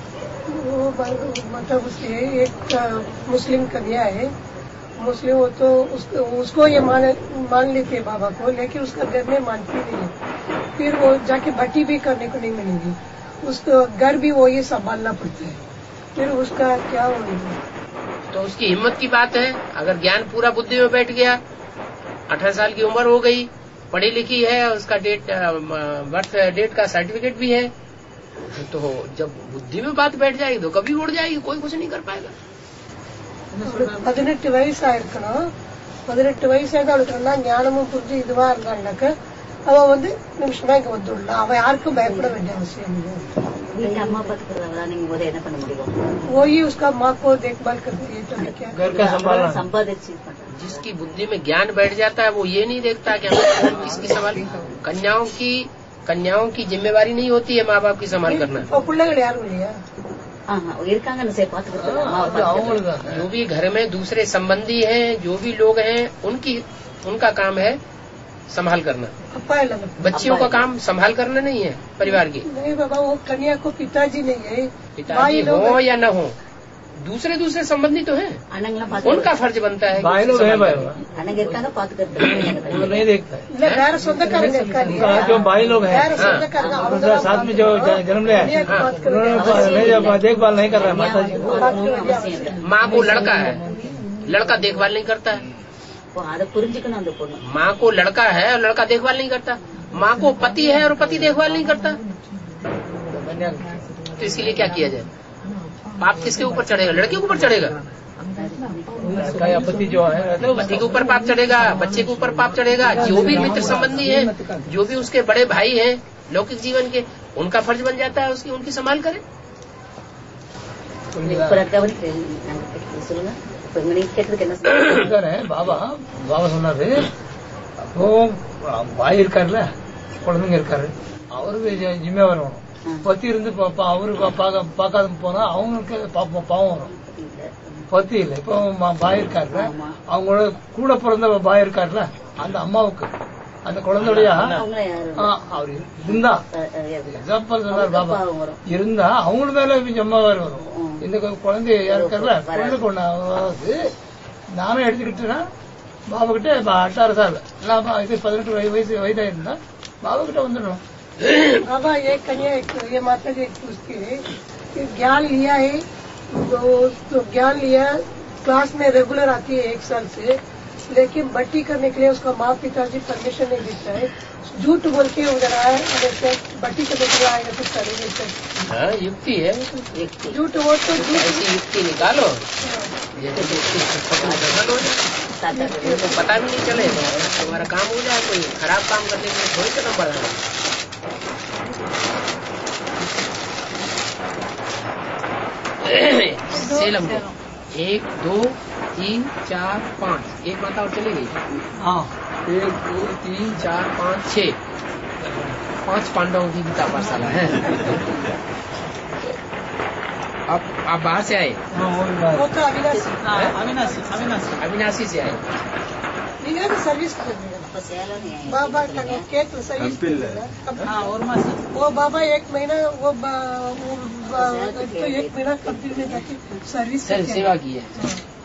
मतलब उसके एक मुस्लिम कन्या है, मुस्लिम वो तो उसको, उसको ये मान मान लेते है बाबा को, लेकिन उसका घर में मानती नहीं है। फिर वो जाके भट्टी भी करने को नहीं मिलेगी, उसको घर भी वो ये संभालना पड़ता है। फिर उसका क्या होगा? तो तो उसकी हिम्मत की बात है। अगर ज्ञान पूरा बुद्धि में बैठ गया, अठारह साल की उम्र हो गई, पढ़ी लिखी है, उसका डेट बर्थ डेट का सर्टिफिकेट भी है, तो जब बुद्धि में बात बैठ जाएगी तो कभी उड़ जाएगी, कोई कुछ नहीं कर पाएगा। பதினெட்டு வயசு ஆயிருக்கணும். பதினெட்டு வயசாக அவளுக்கு நல்லா ஞானமும் புரிஞ்சு இதுவா இருந்தாள்னாக்க அவ வந்து நிமிஷமா இங்க வந்துடலாம். அவ யாருக்கும் பயப்பட வேண்டிய அவசியம் இல்லை. अम्मा पाத்துக்கிறதா நீங்க போது என்ன பண்ண முடியும்? वही उसका माँ को देखभाल करती है तो क्या घर का संभालना। संपादित जिसकी बुद्धि में ज्ञान बैठ जाता है वो ये नहीं देखता कि हमें कौन किसकी संभाल। कन्याओं की कन्याओं की जिम्मेवारी नहीं होती है माँ बाप की संभाल करना। பிள்ளைகள் யாரும் இல்லையா? இருக்காங்க பாத்துக்கிறதா। जो भी घर में दूसरे संबंधी हैं, जो भी लोग हैं, उनकी उनका काम है संभाल करना। बच्चियों का काम संभाल करना नहीं है परिवार की। नहीं बाबा, वो कन्या को पिताजी नहीं है, पिताजी हो या न हो, दूसरे दूसरे संबंधी तो हैं, उनका फर्ज बनता है। भाई लोग है, भाई पाத்துக்கிறதா नहीं देखता है। வேற சொந்தக்காரங்க இருக்காங்க, जो भाई लोग हैं வேற சொந்தக்காரங்க அவங்க साथ में जो जन्म लिया है, उन्होंने देखभाल नहीं कर रहा है माता जी को। माँ को लड़का है, लड़का देखभाल नहीं करता है। அதை புரிஞ்சுக்கணும் அந்த பொண்ணு। माँ को लड़का है और लड़का देखभाल नहीं करता। माँ को पति है और पति देखभाल नहीं करता, तो इसीलिए क्या किया जाए? पाप किसके ऊपर चढ़ेगा? लड़के के ऊपर चढ़ेगा। पति जो है तो पति के ऊपर पाप चढ़ेगा, बच्चे के ऊपर पाप चढ़ेगा। जो भी मित्र संबंधी है, जो भी उसके बड़े भाई हैं लौकिक जीवन के, उनका फर्ज बन जाता है उसकी उनकी संभाल करे। பாபா பாபா சொன்னாரு, அப்போ பாய் இருக்காருல்ல, குழந்தைங்க இருக்காரு, அவருக்கு ஜிம்மே வரணும். பத்தி இருந்து அவருக்கு பார்க்காத போனா அவங்களுக்கு பாவம் வரும். பத்தி இல்ல, இப்போ பாய் இருக்காருல, அவங்களோட கூட பிறந்த பாய் இருக்காருல, அந்த அம்மாவுக்கு அந்த குழந்தைய அவர் இருந்தா எக்ஸாம்பிள் சொன்னார் பாபா, இருந்தா அவங்க மேல ஜம்மாவாரி வரும். இந்த குழந்தை இருக்காருல, குழந்தைக்கு ஒண்ணாவது நானும் எடுத்துக்கிட்டேன்னா பாபா கிட்ட அட்டாறு சார் இது பதினெட்டு வயசு வயதா இருந்தா பாபா கிட்ட வந்துடணும். बाबा ये कन्या ये माता जी पूछती है कि ज्ञान लिया है तो, तो ज्ञान लिया, क्लास में रेगुलर आती है एक साल से, लेकिन बट्टी करने के लिए उसका माँ पिताजी परमिशन नहीं देता है, झूठ बोल के उधर आए, बट्टी करने के लिए आएगा तो करेंगे। हाँ, युक्ति है, झूठ वो तो ऐसी युक्ति निकालो तो पता भी नहीं चले, तुम्हारा काम हो जाए। कोई खराब काम करने के लिए थोड़ी कदम बढ़ाना। सेलम को एक दो तीन चार पाँच, एक माता और चली गई। हाँ, एक दो तीन चार पाँच छह, पांच पांडवों की गीता पाठशाला है। आप आप बाहर से आए? वो तो अविनाशी अविनाशी अविनाशी अविनाशी से आए। सर्विस बाबा का केक सर्विस। हाँ, और मासी वो बाबा एक महीना वो, बा, वो बा, तो एक महीना कंपनी में जाके सर्विस सेवा की है।